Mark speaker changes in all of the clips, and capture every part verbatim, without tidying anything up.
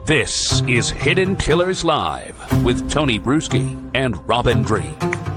Speaker 1: This is Hidden Killers Live with Tony Bruschi and Robin Dreeke.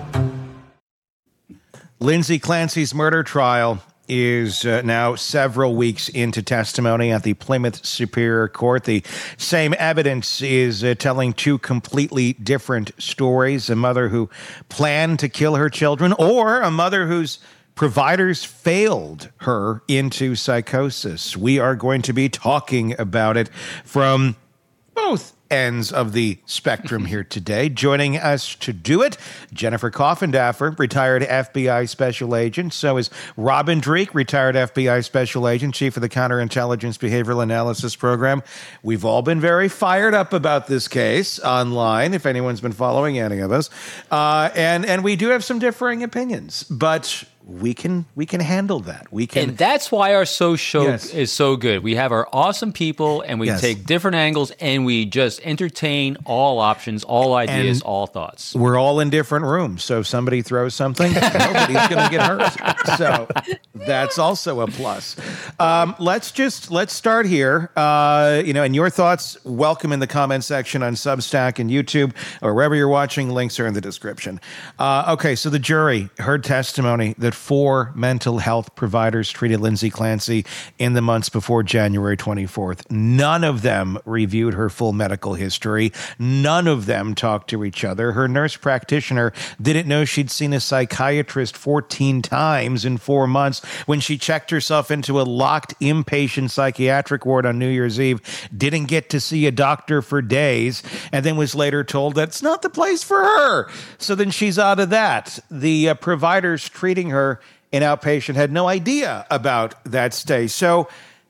Speaker 2: Lindsay Clancy's murder trial is uh, now several weeks into testimony at the Plymouth Superior Court. The same evidence is uh, telling two completely different stories. A mother who planned to kill her children, or a mother whose providers failed her into psychosis. We are going to be talking about it from both ends of the spectrum here today. Joining us to do it, Jennifer Coffindaffer, retired F B I special agent. So is Robin Dreeke, retired F B I special agent, chief of the Counterintelligence Behavioral Analysis Program. We've all been very fired up about this case online, if anyone's been following any of us. Uh, and, and we do have some differing opinions, but we can we can handle that. We can,
Speaker 3: and that's why our so show
Speaker 2: yes.
Speaker 3: is so good. We have our awesome people, and we
Speaker 2: yes.
Speaker 3: take different angles, and we just entertain all options, all ideas, and all thoughts.
Speaker 2: We're all in different rooms, so if somebody throws something, nobody's going to get hurt. So that's also a plus. Um, let's just let's start here. Uh, you know, and your thoughts, welcome in the comment section on Substack and YouTube or wherever you're watching. Links are in the description. Uh, okay, so the jury heard testimony that four mental health providers treated Lindsay Clancy in the months before January twenty-fourth. None of them reviewed her full medical history. None of them talked to each other. Her nurse practitioner didn't know she'd seen a psychiatrist fourteen times in four months when she checked herself into a locked inpatient psychiatric ward on New Year's Eve, didn't get to see a doctor for days, and then was later told that's not the place for her. So then she's out of that. The uh, providers treating her in outpatient had no idea about that stay. So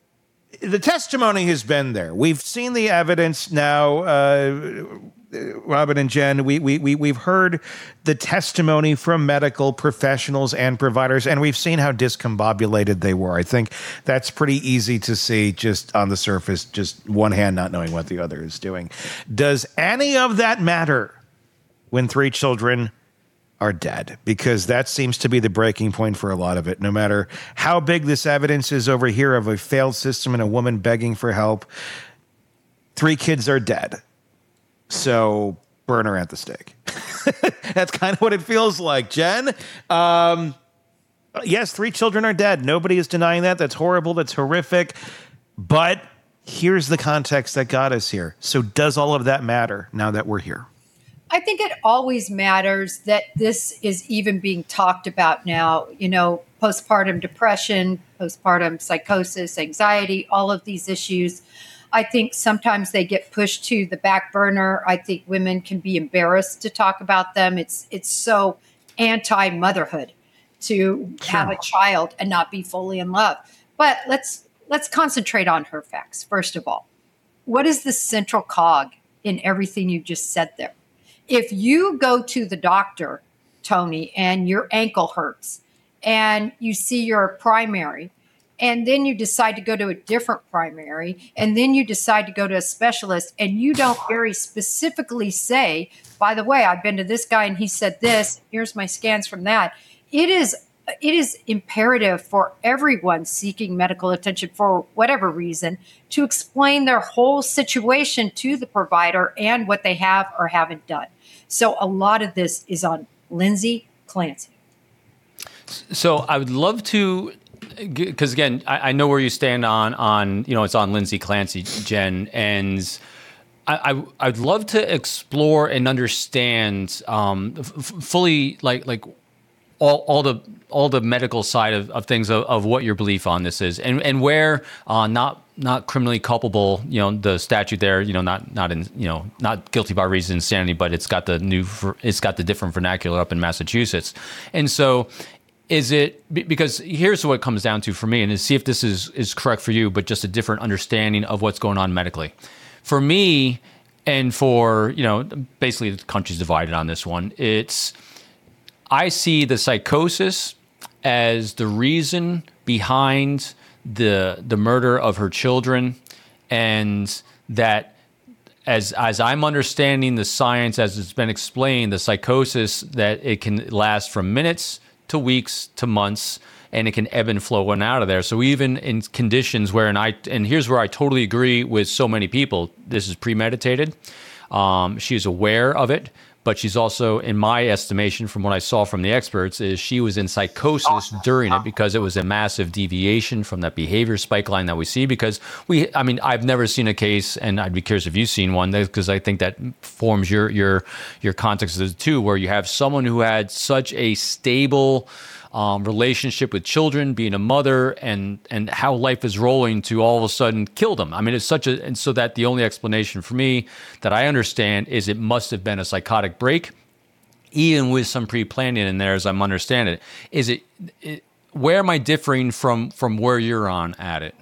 Speaker 2: the testimony has been there. We've seen the evidence now, uh, Robin and Jen. We, we, we, we've heard the testimony from medical professionals and providers, and we've seen how discombobulated they were. I think that's pretty easy to see just on the surface, just one hand not knowing what the other is doing. Does any of that matter when three children are dead? Because that seems to be the breaking point for a lot of it. No matter how big this evidence is over here of a failed system and a woman begging for help, three kids are dead. So burn her at the stake. That's kind of what it feels like. Jen, um, yes, three children are dead. Nobody is denying that. That's horrible. That's horrific. But here's the context that got us here. So does all of that matter now that we're here?
Speaker 4: I think it always matters that this is even being talked about now. You know, postpartum depression, postpartum psychosis, anxiety, all of these issues. I think sometimes they get pushed to the back burner. I think women can be embarrassed to talk about them. It's it's so anti-motherhood to sure. have a child and not be fully in love. But let's let's concentrate on her facts. First of all, what is the central cog in everything you just said there? If you go to the doctor, Tony, and your ankle hurts and you see your primary, and then you decide to go to a different primary, and then you decide to go to a specialist, and you don't very specifically say, by the way, I've been to this guy and he said this, here's my scans from that. It is it is imperative for everyone seeking medical attention for whatever reason to explain their whole situation to the provider and what they have or haven't done. So a lot of this is on Lindsay Clancy.
Speaker 3: So I would love to, because again, I, I know where you stand on, on, you know, it's on Lindsay Clancy, Jen, and I, I, I'd love to explore and understand um, f- fully, like, like all, all the, all the medical side of, of things of, of what your belief on this is, and, and where uh, not, not criminally culpable, you know, the statute there, you know, not, not in, you know, not guilty by reason of insanity, but it's got the new, it's got the different vernacular up in Massachusetts. And so is it, because here's what it comes down to for me, and to see if this is, is correct for you, but just a different understanding of what's going on medically. For me, and for, you know, basically the country's divided on this one, it's, I see the psychosis as the reason behind the the murder of her children, and that as as I'm understanding the science as it's been explained, the psychosis, that it can last from minutes to weeks to months, and it can ebb and flow in and out of there. So even in conditions where, and I, and here's where I totally agree with so many people, this is premeditated. Um, she is aware of it, but she's also, in my estimation, from what I saw from the experts, is she was in psychosis during it because it was a massive deviation from that behavior spike line that we see. Because we, I mean, I've never seen a case, and I'd be curious if you've seen one, because I think that forms your your your context as too, where you have someone who had such a stable Um, relationship with children, being a mother, and and how life is rolling to all of a sudden kill them. I mean, it's such a, and so that the only explanation for me that I understand is it must have been a psychotic break, even with some pre-planning in there, as I'm understanding it. Is it, it where am I differing from from where you're on at it?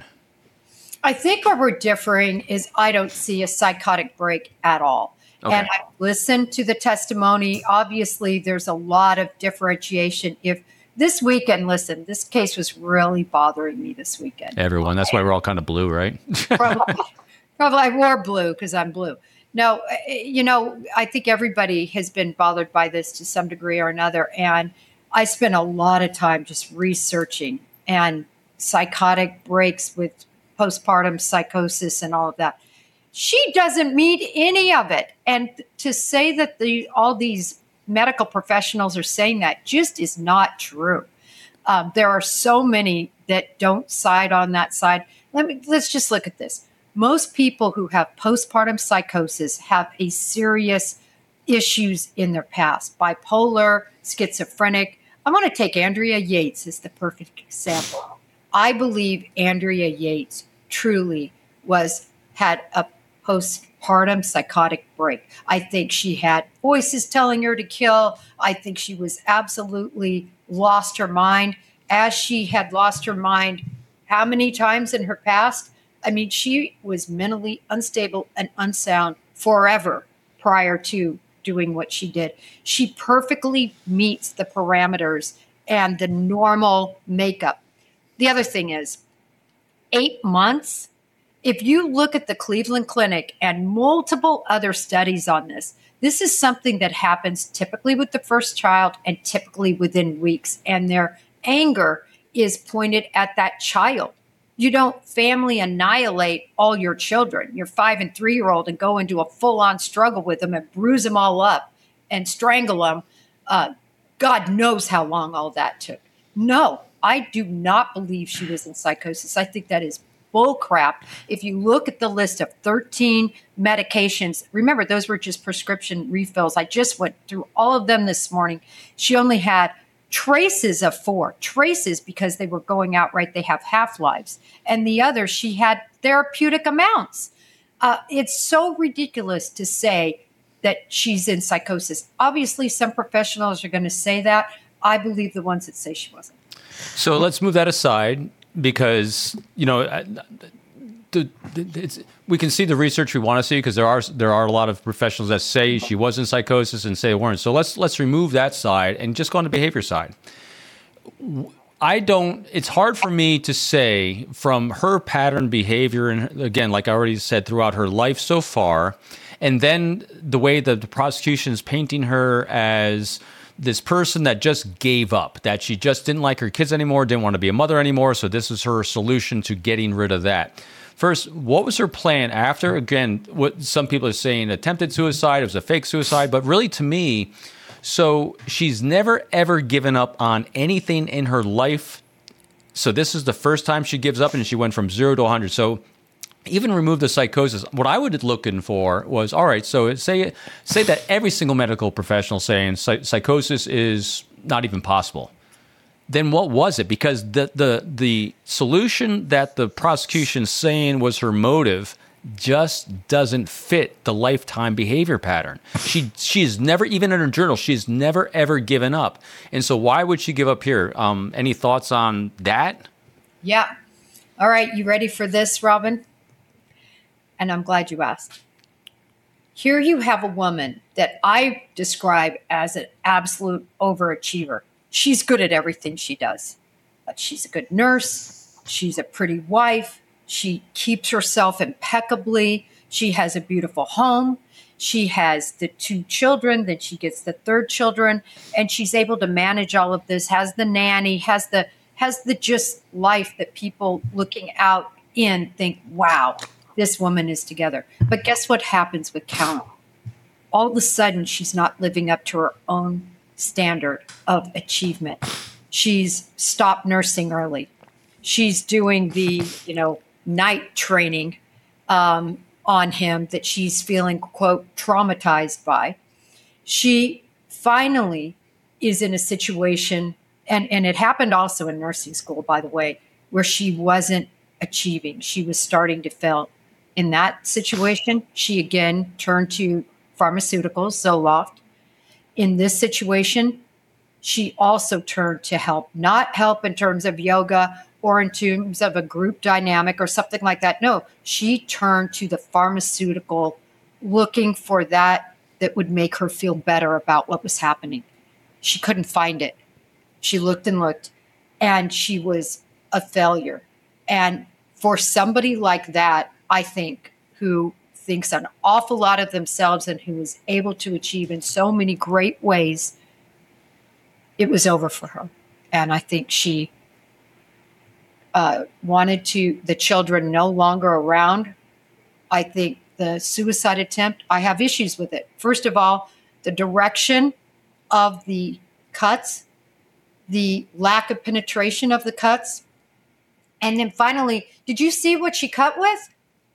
Speaker 4: I think where we're differing is I don't see a psychotic break at all. Okay. And I listened to the testimony. Obviously, there's a lot of differentiation. If This weekend, listen, this case was really bothering me this weekend.
Speaker 3: Everyone. That's why we're all kind of blue, right?
Speaker 4: probably, probably I wore blue because I'm blue. No, you know, I think everybody has been bothered by this to some degree or another. And I spent a lot of time just researching and psychotic breaks with postpartum psychosis and all of that. She doesn't meet any of it. And to say that the all these medical professionals are saying that just is not true. Um, there are so many that don't side on that side. Let me, let's just look at this. Most people who have postpartum psychosis have a serious issues in their past, bipolar, schizophrenic. I want to take Andrea Yates as the perfect example. I believe Andrea Yates truly was, had a postpartum psychotic break. I think she had voices telling her to kill. I think she was absolutely lost her mind, as she had lost her mind how many times in her past? I mean, she was mentally unstable and unsound forever prior to doing what she did. She perfectly meets the parameters and the normal makeup. The other thing is, eight months, if you look at the Cleveland Clinic and multiple other studies on this, this is something that happens typically with the first child and typically within weeks. And their anger is pointed at that child. You don't family annihilate all your children, your five and three-year-old, and go into a full-on struggle with them and bruise them all up and strangle them. Uh, God knows how long all that took. No, I do not believe she was in psychosis. I think that is bull crap. If you look at the list of thirteen medications, remember, those were just prescription refills. I just went through all of them this morning. She only had traces of four, traces because they were going out right. They have half-lives. And the other, she had therapeutic amounts. Uh, it's so ridiculous to say that she's in psychosis. Obviously, some professionals are going to say that. I believe the ones that say she wasn't.
Speaker 3: So let's move that aside, because, you know, the, the, it's, we can see the research we want to see, because there are there are a lot of professionals that say she was in psychosis and say it weren't. So let's let's remove that side and just go on the behavior side. I don't, it's hard for me to say from her pattern behavior, and again, like I already said, throughout her life so far, and then the way that the prosecution is painting her as this person that just gave up, that she just didn't like her kids anymore, didn't want to be a mother anymore, so this is her solution to getting rid of that. First, what was her plan after? Again, what some people are saying, attempted suicide, it was a fake suicide, but really to me, so she's never ever given up on anything in her life. So this is the first time she gives up, and she went from zero to one hundred. So even remove the psychosis. What I would looking for was, all right, so say say that every single medical professional saying psychosis is not even possible. Then what was it? Because the the the solution that the prosecution's saying was her motive just doesn't fit the lifetime behavior pattern. She she's never, even in her journal, she's never ever given up. And so why would she give up here? Um, any thoughts on that?
Speaker 4: Yeah. All right. You ready for this, Robin? And I'm glad you asked. Here you have a woman that I describe as an absolute overachiever. She's good at everything she does. But she's a good nurse. She's a pretty wife. She keeps herself impeccably. She has a beautiful home. She has the two children. Then she gets the third children. And she's able to manage all of this, has the nanny, has the has the just life that people looking out in think, wow, this woman is together. But guess what happens with Callum? All of a sudden, she's not living up to her own standard of achievement. She's stopped nursing early. She's doing the, you know, night training um, on him that she's feeling, quote, traumatized by. She finally is in a situation, and, and it happened also in nursing school, by the way, where she wasn't achieving. She was starting to fail. In that situation, she again turned to pharmaceuticals, Zoloft. In this situation, she also turned to help, not help in terms of yoga or in terms of a group dynamic or something like that. No, she turned to the pharmaceutical, looking for that that would make her feel better about what was happening. She couldn't find it. She looked and looked, and she was a failure. And for somebody like that, I think, who thinks an awful lot of themselves and who is able to achieve in so many great ways, it was over for her. And I think she uh, wanted to, the children no longer around. I think the suicide attempt, I have issues with it. First of all, the direction of the cuts, the lack of penetration of the cuts. And then finally, did you see what she cut with?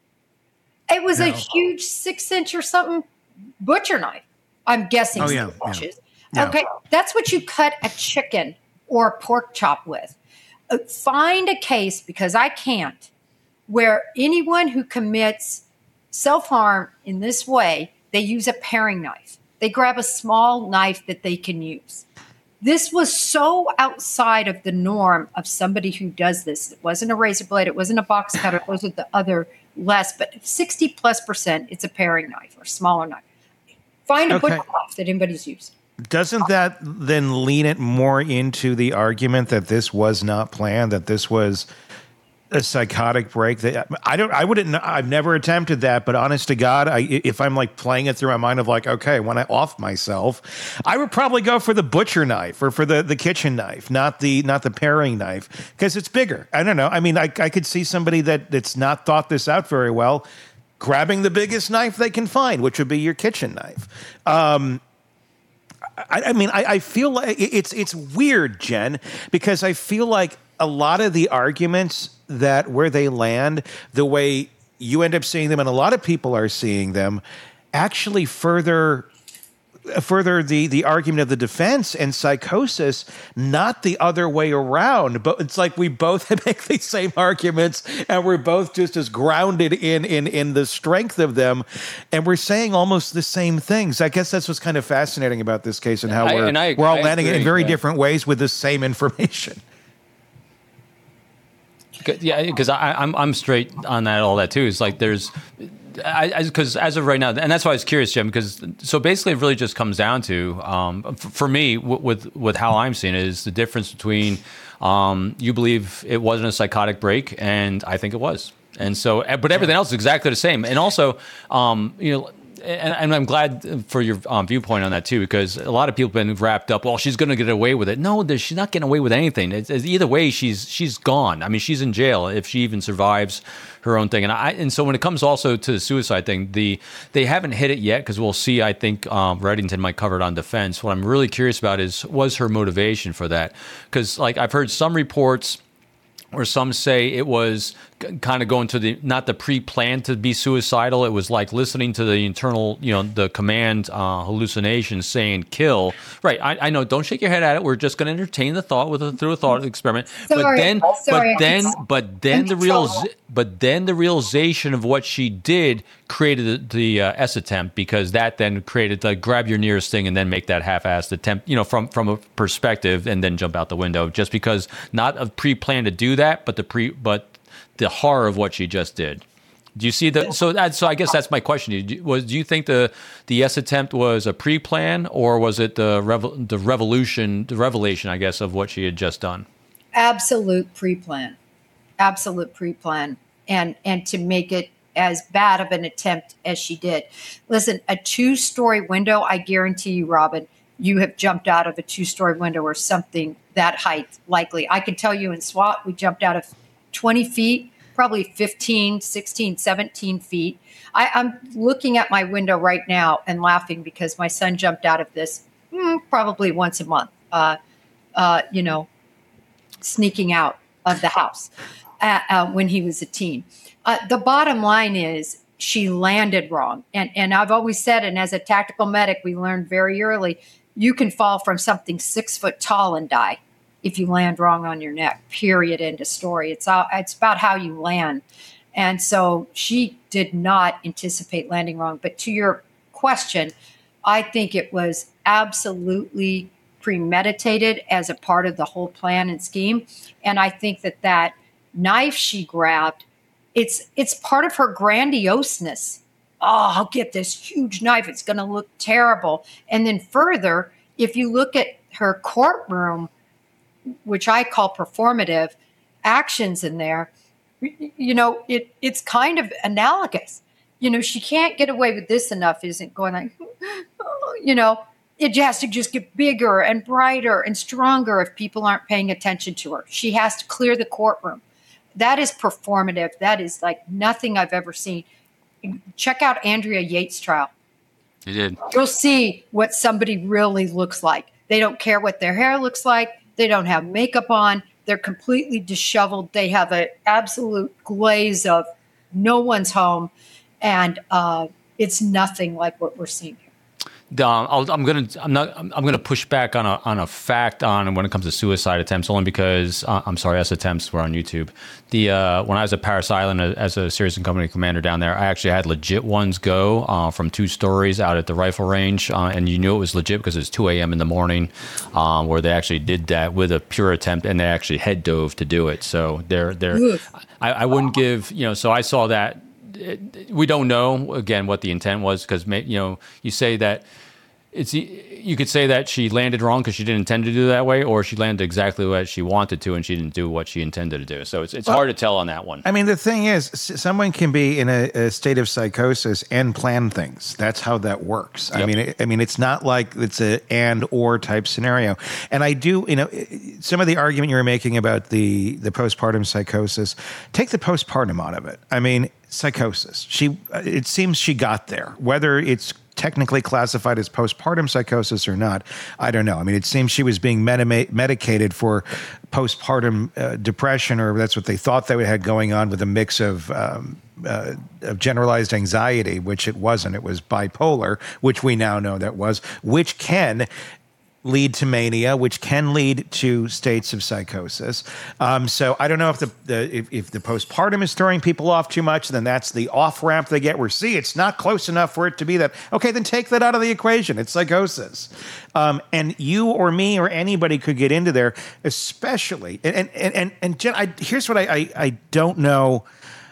Speaker 4: It was no. a huge six inch or something butcher knife. I'm guessing.
Speaker 2: Oh, yeah, yeah.
Speaker 4: Yeah. Okay. That's what you cut a chicken or a pork chop with. Uh, find a case, because I can't, where anyone who commits self-harm in this way, they use a paring knife. They grab a small knife that they can use. This was so outside of the norm of somebody who does this. It wasn't a razor blade. It wasn't a box cutter. It wasn't the other less, but sixty plus percent, it's a paring knife or smaller knife. Find a
Speaker 2: Okay.
Speaker 4: butcher knife that anybody's used.
Speaker 2: Doesn't that then lean it more into the argument that this was not planned, that this was a psychotic break? That I don't, I wouldn't, I've never attempted that, but honest to God, I, if I'm like playing it through my mind of like, okay, when I off myself, I would probably go for the butcher knife or for the, the kitchen knife, not the, not the paring knife, because it's bigger. I don't know. I mean, I, I could see somebody that that's not thought this out very well, grabbing the biggest knife they can find, which would be your kitchen knife. Um, I, I mean, I, I feel like it's it's weird, Jen, because I feel like a lot of the arguments that where they land, the way you end up seeing them, and a lot of people are seeing them, actually further further the the argument of the defense and psychosis, not the other way around. But it's like we both make the same arguments, and we're both just as grounded in in in the strength of them, and we're saying almost the same things. I guess that's what's kind of fascinating about this case, and how
Speaker 3: I,
Speaker 2: we're
Speaker 3: and I,
Speaker 2: we're all
Speaker 3: I
Speaker 2: landing
Speaker 3: agree,
Speaker 2: in very
Speaker 3: yeah.
Speaker 2: different ways with the same information.
Speaker 3: Yeah, because I'm I'm straight on that all that too. It's like there's, I because as of right now, and that's why I was curious, Jim. Because so basically, it really just comes down to um, f- for me w- with with how I'm seeing it is the difference between um, you believe it wasn't a psychotic break, and I think it was, and so but everything else is exactly the same. And also, um, you know. And, and I'm glad for your um, viewpoint on that too, because a lot of people have been wrapped up. Well, she's going to get away with it. No, there's- she's not getting away with anything. It's, it's either way, she's she's gone. I mean, she's in jail if she even survives her own thing. And I and so when it comes also to the suicide thing, the they haven't hit it yet because we'll see. I think um, Reddington might cover it on defense. What I'm really curious about is was her motivation for that? Because like I've heard some reports. Or some say it was kind of going to the, not the pre-planned to be suicidal. It was like listening to the internal, you know, the command uh, hallucinations saying kill. Right. I, I know. Don't shake your head at it. We're just going to entertain the thought with a, through a thought experiment.
Speaker 4: Sorry,
Speaker 3: but then,
Speaker 4: sorry,
Speaker 3: but then,
Speaker 4: I'm-
Speaker 3: but then
Speaker 4: I'm
Speaker 3: the real,
Speaker 4: control.
Speaker 3: but then the realization of what she did created the, the uh, S attempt, because that then created the grab your nearest thing and then make that half-assed attempt, you know, from from a perspective, and then jump out the window, just because not a pre-planned to do that, but the pre, but the horror of what she just did. Do you see the? So that, so I guess that's my question. Do you, was do you think the the S attempt was a pre-plan, or was it the revel, the revolution, the revelation, I guess, of what she had just done?
Speaker 4: Absolute pre-plan. Absolute pre-plan. And and to make it as bad of an attempt as she did. Listen, a two-story window, I guarantee you, Robin, you have jumped out of a two-story window or something that height, likely. I can tell you in SWAT, we jumped out of twenty feet, probably fifteen, sixteen, seventeen feet. I, I'm looking at my window right now and laughing because my son jumped out of this mm, probably once a month, uh, uh, you know, sneaking out of the house uh, uh, when he was a teen. Uh, the bottom line is she landed wrong. And, and I've always said, and as a tactical medic, we learned very early, you can fall from something six foot tall and die if you land wrong on your neck, period, end of story. It's, all, it's about how you land. And so she did not anticipate landing wrong. But to your question, I think it was absolutely premeditated as a part of the whole plan and scheme. And I think that that knife she grabbed, it's it's part of her grandioseness. Oh, I'll get this huge knife. It's going to look terrible. And then further, if you look at her courtroom, which I call performative actions in there, you know, it it's kind of analogous. You know, she can't get away with this enough, isn't going like, oh, you know, it has to just get bigger and brighter and stronger if people aren't paying attention to her. She has to clear the courtroom. That is performative. That is like nothing I've ever seen. Check out Andrea Yates' trial.
Speaker 3: You did.
Speaker 4: You'll see what somebody really looks like. They don't care what their hair looks like. They don't have makeup on. They're completely disheveled. They have an absolute glaze of no one's home. And uh, it's nothing like what we're seeing here.
Speaker 3: Um, I'll, I'm gonna I'm not I'm, I'm gonna push back on a on a fact on when it comes to suicide attempts, only because uh, I'm sorry, S attempts were on YouTube. The uh, when I was at Parris Island as a series and company commander down there, I actually had legit ones go uh, from two stories out at the rifle range, uh, and you knew it was legit because it's two a.m. in the morning, um, where they actually did that with a pure attempt, and they actually head dove to do it. So they're they're I, I wouldn't give you know. So I saw that. We don't know again what the intent was, because you know you say that it's you could say that she landed wrong because she didn't intend to do it that way, or she landed exactly what she wanted to and she didn't do what she intended to do. So it's it's well, hard to tell on that one.
Speaker 2: I mean, the thing is, someone can be in a, a state of psychosis and plan things. That's how that works. Yep. I mean, it, I mean, it's not like it's a and or type scenario. And I do, you know, some of the argument you were making about the the postpartum psychosis, take the postpartum out of it. I mean, psychosis. She, it seems she got there, whether it's technically classified as postpartum psychosis or not, I don't know. I mean, it seems she was being medima- medicated for postpartum uh, depression, or that's what they thought they had going on, with a mix of um, uh, of generalized anxiety, which it wasn't. It was bipolar, which we now know that was, which can lead to mania, which can lead to states of psychosis. Um, so I don't know if the, the if, if the postpartum is throwing people off too much, then that's the off ramp they get. Where see, it's not close enough for it to be that. Okay, then take that out of the equation. It's psychosis, um, and you or me or anybody could get into there, especially. And and and and Jen, I, here's what I, I I don't know.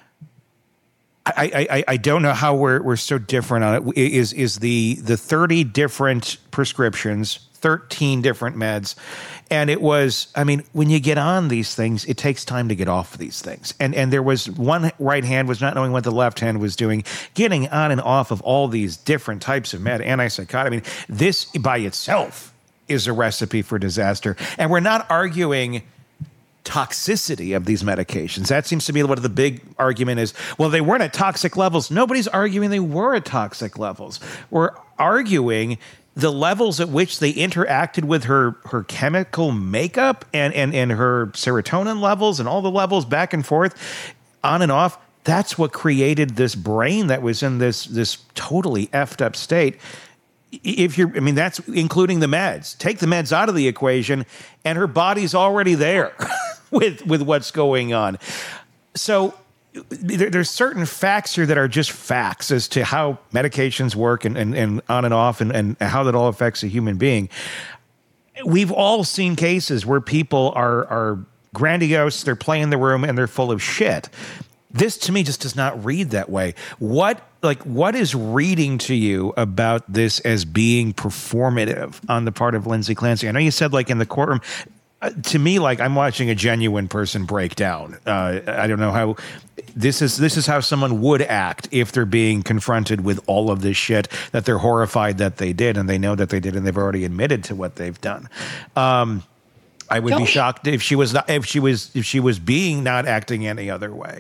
Speaker 2: I, I, I don't know how we're we're so different on it. Is is the the thirty different prescriptions, thirteen different meds, and it was. I mean, when you get on these things, it takes time to get off these things. And and there was one right hand was not knowing what the left hand was doing, getting on and off of all these different types of med, antipsychotic. I mean, this by itself is a recipe for disaster. And we're not arguing toxicity of these medications. That seems to be what the big argument is. Well, they weren't at toxic levels. Nobody's arguing they were at toxic levels. We're arguing the levels at which they interacted with her her chemical makeup and, and, and her serotonin levels and all the levels back and forth, on and off. That's what created this brain that was in this this totally effed up state. If you're, I mean, that's including the meds. Take the meds out of the equation, and her body's already there with with what's going on. So there, there's certain facts here that are just facts as to how medications work and, and, and on and off, and, and how that all affects a human being. We've all seen cases where people are are grandiose, they're playing the room, and they're full of shit. This, to me, just does not read that way. What, like, what is reading to you about this as being performative on the part of Lindsay Clancy? I know you said, like, in the courtroom, uh, to me, like I'm watching a genuine person break down. Uh, I don't know how this is. This is how someone would act if they're being confronted with all of this shit that they're horrified that they did, and they know that they did, and they've already admitted to what they've done. Um, I would
Speaker 4: Don't
Speaker 2: be
Speaker 4: we-
Speaker 2: shocked if she was not, if she was if she was being not acting any other way.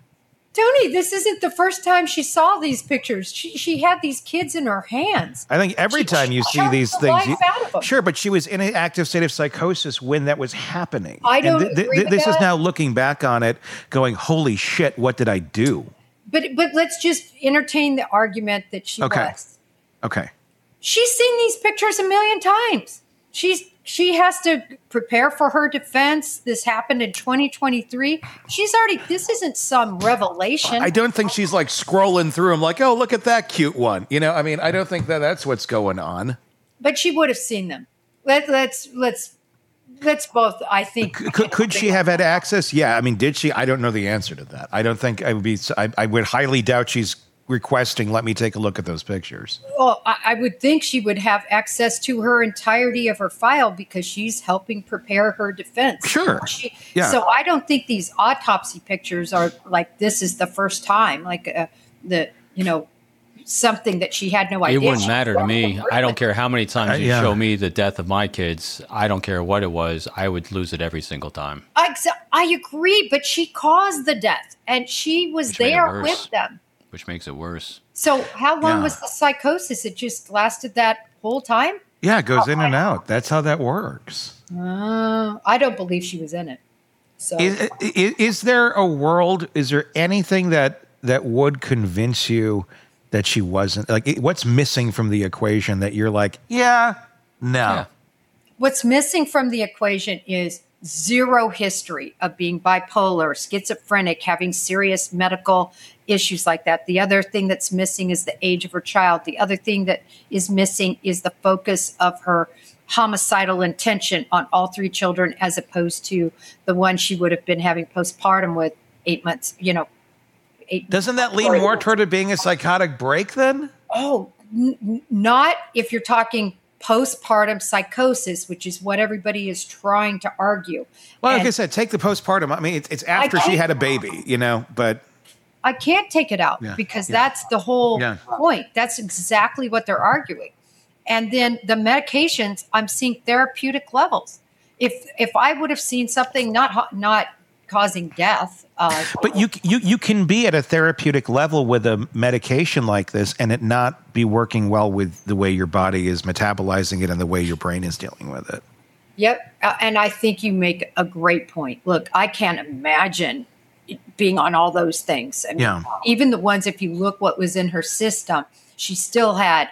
Speaker 4: Tony, this isn't the first time she saw these pictures. She she had these kids in her hands.
Speaker 2: I think every
Speaker 4: She-
Speaker 2: time you
Speaker 4: she
Speaker 2: see
Speaker 4: choked
Speaker 2: these
Speaker 4: the
Speaker 2: things,
Speaker 4: life
Speaker 2: you-
Speaker 4: out of 'em.
Speaker 2: sure, but she was in an active state of psychosis when that was happening.
Speaker 4: I don't
Speaker 2: And th- th-
Speaker 4: agree with
Speaker 2: this is
Speaker 4: that.
Speaker 2: now looking back on it, going, "Holy shit, what did I do?"
Speaker 4: But but let's just entertain the argument that she
Speaker 2: Okay.
Speaker 4: was.
Speaker 2: Okay.
Speaker 4: She's seen these pictures a million times. She's she has to prepare for her defense. This happened in twenty twenty-three. She's already. This isn't some revelation.
Speaker 2: I don't think she's like scrolling through them like, "Oh, look at that cute one." You know, I mean, I don't think that that's what's going on.
Speaker 4: But she would have seen them. Let let's let's let's both. I think.
Speaker 2: Could, could she have had access? Yeah. I mean, did she? I don't know the answer to that. I don't think I would be. I, I would highly doubt she's requesting, "Let me take a look at those pictures."
Speaker 4: Well, I, I would think she would have access to her entirety of her file because she's helping prepare her defense.
Speaker 2: Sure.
Speaker 4: She,
Speaker 2: Yeah.
Speaker 4: So I don't think these autopsy pictures are like this is the first time, like uh, the you know something that she had no
Speaker 3: It
Speaker 4: idea.
Speaker 3: wouldn't
Speaker 4: She
Speaker 3: matter to
Speaker 4: was
Speaker 3: me. I don't care how many times
Speaker 2: Uh,
Speaker 3: you
Speaker 2: yeah.
Speaker 3: show me the death of my kids. I don't care what it was. I would lose it every single time.
Speaker 4: I, I agree, but she caused the death and she was
Speaker 3: Which made it
Speaker 4: there
Speaker 3: worse.
Speaker 4: with them.
Speaker 3: Which makes it worse.
Speaker 4: So how long
Speaker 2: Yeah.
Speaker 4: was the psychosis? It just lasted that whole time?
Speaker 2: Yeah, it goes in and out. That's how that works.
Speaker 4: Uh, I don't believe she was in it. So
Speaker 2: Is, is, is there a world? Is there anything that that would convince you that she wasn't? Like, what's missing from the equation that you're like, yeah, no.
Speaker 3: Yeah.
Speaker 4: what's missing from the equation is zero history of being bipolar, schizophrenic, having serious medical issues like that. The other thing that's missing is the age of her child. The other thing that is missing is the focus of her homicidal intention on all three children as opposed to the one she would have been having postpartum with eight months, you know. Eight
Speaker 2: Doesn't that lean more toward it being a psychotic break then?
Speaker 4: Oh, n- n- not if you're talking postpartum psychosis, which is what everybody is trying to argue.
Speaker 2: Well, like
Speaker 4: And
Speaker 2: I said, take the postpartum. I mean, it's, it's after
Speaker 4: I
Speaker 2: she
Speaker 4: can't-
Speaker 2: had a baby, you know, but
Speaker 4: I can't take it out
Speaker 2: Yeah,
Speaker 4: because
Speaker 2: yeah.
Speaker 4: that's the whole
Speaker 2: Yeah.
Speaker 4: point. That's exactly what they're arguing. And then the medications, I'm seeing therapeutic levels. If if I would have seen something not ho- not causing death, uh,
Speaker 2: but you you you can be at a therapeutic level with a medication like this and it not be working well with the way your body is metabolizing it and the way your brain is dealing with it.
Speaker 4: Yep. Uh, and I think you make a great point. Look, I can't imagine being on all those things. I mean,
Speaker 2: Yeah.
Speaker 4: even the ones, if you look what was in her system, she still had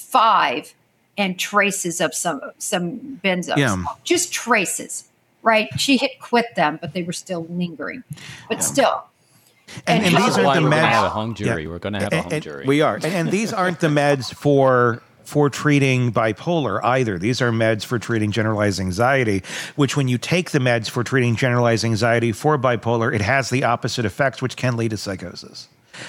Speaker 4: five and traces of some some benzos.
Speaker 2: Yeah.
Speaker 4: Just traces, right? She hit quit them, but they were still lingering. But still.
Speaker 2: And, and
Speaker 4: And
Speaker 2: these
Speaker 3: This is
Speaker 2: aren't
Speaker 3: why
Speaker 2: the
Speaker 3: we're going to
Speaker 2: meds.
Speaker 3: have a hung jury.
Speaker 2: Yeah.
Speaker 3: We're going to have a
Speaker 2: And-
Speaker 3: hung
Speaker 2: and
Speaker 3: jury.
Speaker 2: We are, and, and these aren't the meds for for treating bipolar either. These are meds for treating generalized anxiety. Which, when you take the meds for treating generalized anxiety for bipolar, it has the opposite effects, which can lead to psychosis.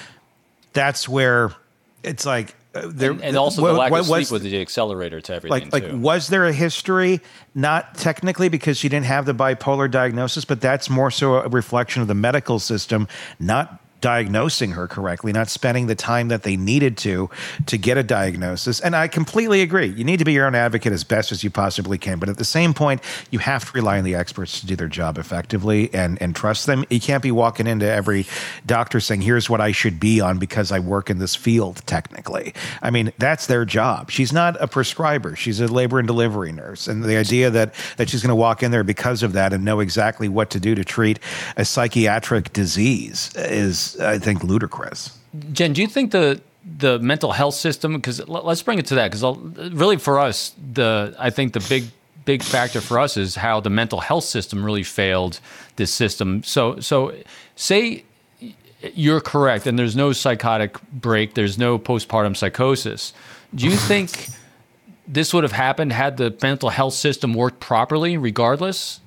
Speaker 2: That's where it's like uh, there,
Speaker 3: and, and also
Speaker 2: what-
Speaker 3: the lack
Speaker 2: what
Speaker 3: of sleep
Speaker 2: was-
Speaker 3: was the accelerator to everything,
Speaker 2: like like
Speaker 3: too.
Speaker 2: was there a history? Not technically, because she didn't have the bipolar diagnosis, but that's more so a reflection of the medical system not diagnosing her correctly, not spending the time that they needed to to get a diagnosis. And I completely agree. You need to be your own advocate as best as you possibly can, but at the same point, you have to rely on the experts to do their job effectively and and trust them. You can't be walking into every doctor saying, "Here's what I should be on because I work in this field." Technically, I mean, that's their job. She's not a prescriber. She's a labor and delivery nurse, and the idea that that she's going to walk in there because of that and know exactly what to do to treat a psychiatric disease is, I think, ludicrous.
Speaker 3: Jen, do you think the the mental health system? Because let's bring it to that. Because really, for us, the I think the big big factor for us is how the mental health system really failed this system. So so say you're correct, and there's no psychotic break, there's no postpartum psychosis. Do you think this would have happened had the mental health system worked properly, regardless?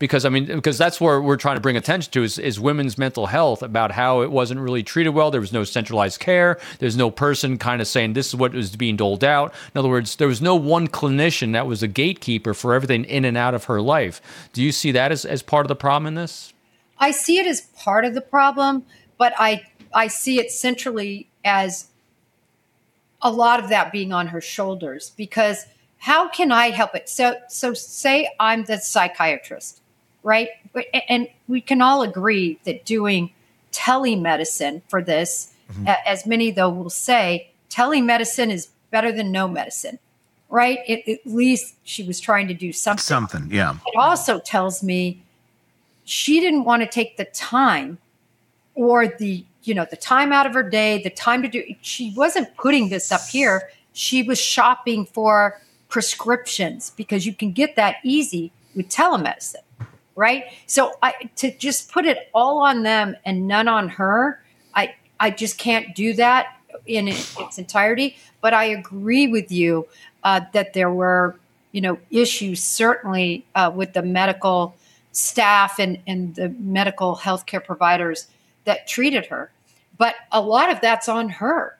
Speaker 3: Because I mean, because that's where we're trying to bring attention to is, is women's mental health, about how it wasn't really treated well. There was no centralized care. There's no person kind of saying this is what was being doled out. In other words, there was no one clinician that was a gatekeeper for everything in and out of her life. Do you see that as, as part of the problem in this?
Speaker 4: I see it as part of the problem, but I I see it centrally as a lot of that being on her shoulders, because how can I help it? So, so say I'm the psychiatrist, right? And we can all agree that doing telemedicine for this, mm-hmm. as many though will say, telemedicine is better than no medicine, right? It, at least she was trying to do something.
Speaker 2: Something, yeah.
Speaker 4: It also tells me she didn't want to take the time or the, you know, the time out of her day, the time to do, she wasn't putting this up here. She was shopping for prescriptions, because you can get that easy with telemedicine, right? So I, to just put it all on them and none on her, I, I just can't do that in its entirety. But I agree with you uh, that there were, you know, issues certainly uh, with the medical staff and, and the medical healthcare providers that treated her. But a lot of that's on her.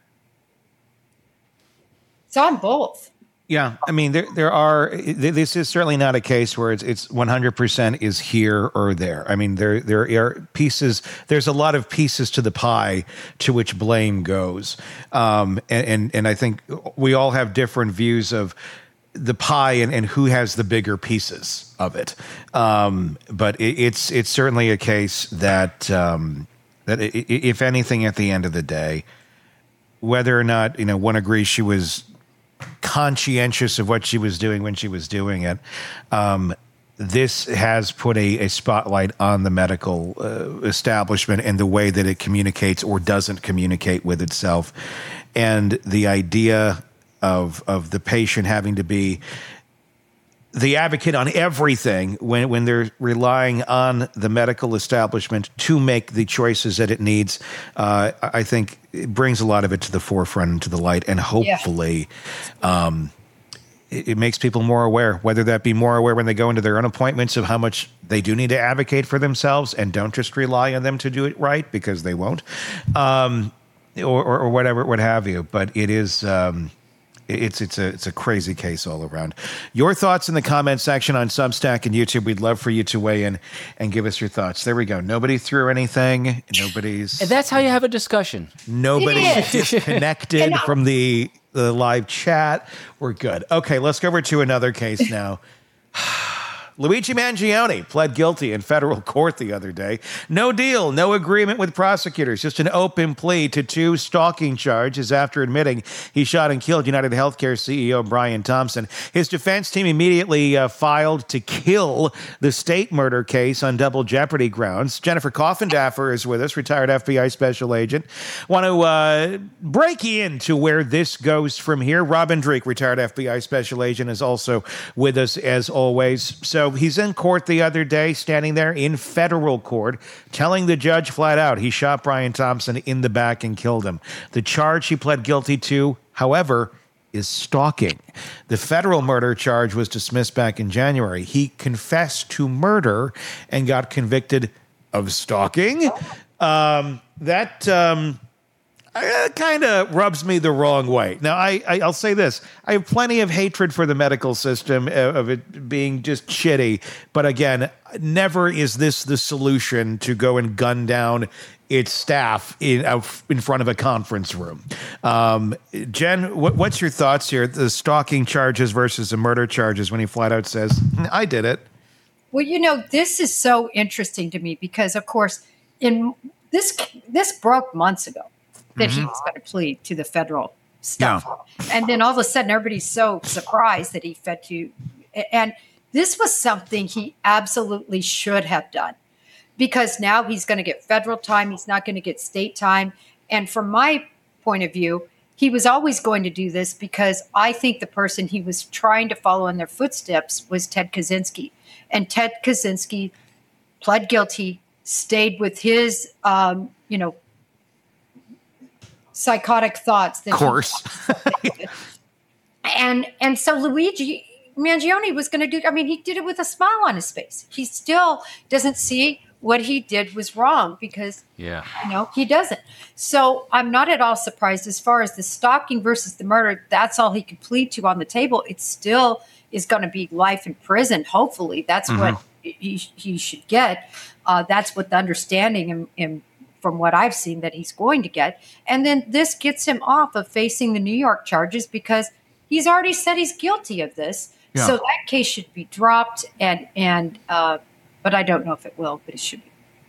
Speaker 4: It's on both.
Speaker 2: Yeah, I mean, there there are. This is certainly not a case where it's it's one hundred percent is here or there. I mean, there there are pieces. There's a lot of pieces to the pie to which blame goes, um, and, and and I think we all have different views of the pie and, and who has the bigger pieces of it. Um, but it, it's it's certainly a case that um, that if anything, at the end of the day, whether or not you know one agrees she was conscientious of what she was doing when she was doing it, um, this has put a, a spotlight on the medical uh, establishment and the way that it communicates or doesn't communicate with itself. And the idea of of the patient having to be the advocate on everything when, when they're relying on the medical establishment to make the choices that it needs, uh, I think it brings a lot of it to the forefront and to the light. And hopefully yeah. um, it, it makes people more aware, whether that be more aware when they go into their own appointments of how much they do need to advocate for themselves and don't just rely on them to do it right, because they won't, um, or, or, or whatever, what have you. But it is... Um, It's it's a it's a crazy case all around. Your thoughts in the comment section on Substack and YouTube. We'd love for you to weigh in and give us your thoughts. There we go. Nobody threw anything. Nobody's.
Speaker 3: And that's how you have a discussion.
Speaker 2: Nobody's disconnected from the the live chat. We're good. Okay, let's go over to another case now. Luigi Mangione pled guilty in federal court the other day. No deal, no agreement with prosecutors, just an open plea to two stalking charges after admitting he shot and killed United Healthcare C E O Brian Thompson. His defense team immediately uh, filed to kill the state murder case on double jeopardy grounds. Jennifer Coffindaffer is with us, retired F B I special agent. Want to uh, break into where this goes from here. Robin Dreeke, retired F B I special agent, is also with us as always. So he's in court the other day, standing there in federal court, telling the judge flat out he shot Brian Thompson in the back and killed him. The charge he pled guilty to, however, is stalking. The federal murder charge was dismissed back in January. He confessed to murder and got convicted of stalking. Um, that... Um, Uh, kind of rubs me the wrong way. Now, I, I, I'll say this. I have plenty of hatred for the medical system, uh, of it being just shitty. But again, never is this the solution to go and gun down its staff in, uh, in front of a conference room. Um, Jen, what, what's your thoughts here? The stalking charges versus the murder charges when he flat out says, I did it.
Speaker 4: Well, you know, this is so interesting to me because, of course, in this this broke months ago. That mm-hmm. he was going to plead to the federal stuff. Yeah. And then all of a sudden, everybody's so surprised that he fed to. And this was something he absolutely should have done, because now he's going to get federal time. He's not going to get state time. And from my point of view, he was always going to do this because I think the person he was trying to follow in their footsteps was Ted Kaczynski. And Ted Kaczynski pled guilty, stayed with his, um, you know, psychotic thoughts.
Speaker 2: Of course.
Speaker 4: and and so Luigi Mangione was going to do. I mean, he did it with a smile on his face. He still doesn't see what he did was wrong because,
Speaker 3: yeah,
Speaker 4: you know, he doesn't. So I'm not at all surprised as far as the stalking versus the murder. That's all he could plead to on the table. It still is going to be life in prison. Hopefully, that's mm-hmm. what he he should get. Uh, that's what the understanding in, in from what I've seen that he's going to get. And then this gets him off of facing the New York charges because he's already said he's guilty of this. Yeah. So that case should be dropped. And, and uh, but I don't know if it will, but it should be.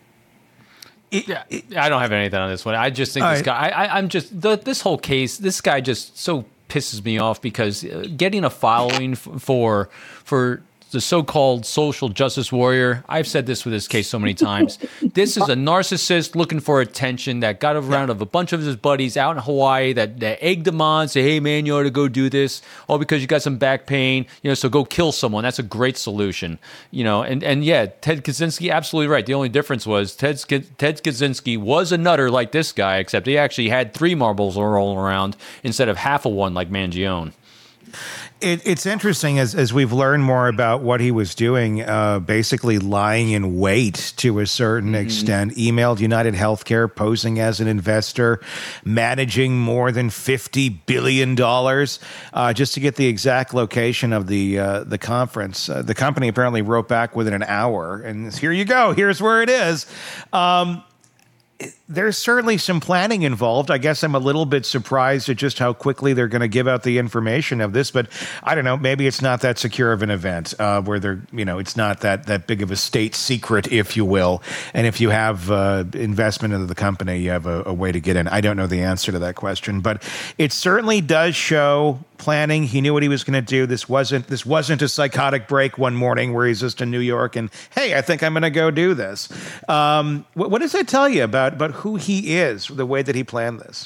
Speaker 3: It, yeah, I don't have anything on this one. I just think this right. guy, I, I, I'm just, the, this whole case, this guy just so pisses me off because getting a following f- for, for, the so-called social justice warrior. I've said this with this case so many times. This is a narcissist looking for attention that got around of a bunch of his buddies out in Hawaii that, that egged him on, say, hey, man, you ought to go do this. Oh, because you got some back pain, you know, so go kill someone. That's a great solution. You know, and, and yeah, Ted Kaczynski, absolutely right. The only difference was Ted, Ted Kaczynski was a nutter like this guy, except he actually had three marbles rolling around instead of half of one like Mangione.
Speaker 2: It, it's interesting as, as we've learned more about what he was doing, uh, basically lying in wait to a certain mm-hmm. extent, emailed United Healthcare, posing as an investor, managing more than fifty billion dollars uh, just to get the exact location of the uh, the conference. Uh, the company apparently wrote back within an hour, and here you go, here's where it is. Um, There's certainly some planning involved. I guess I'm a little bit surprised at just how quickly they're going to give out the information of this, but I don't know, maybe it's not that secure of an event uh, where they're, you know, it's not that, that big of a state secret, if you will. And if you have uh, investment into the company, you have a, a way to get in. I don't know the answer to that question, but it certainly does show planning. He knew what he was going to do. This wasn't, this wasn't a psychotic break one morning where he's just in New York and, hey, I think I'm going to go do this. Um, what, what does that tell you about, about who he is, the way that he planned this?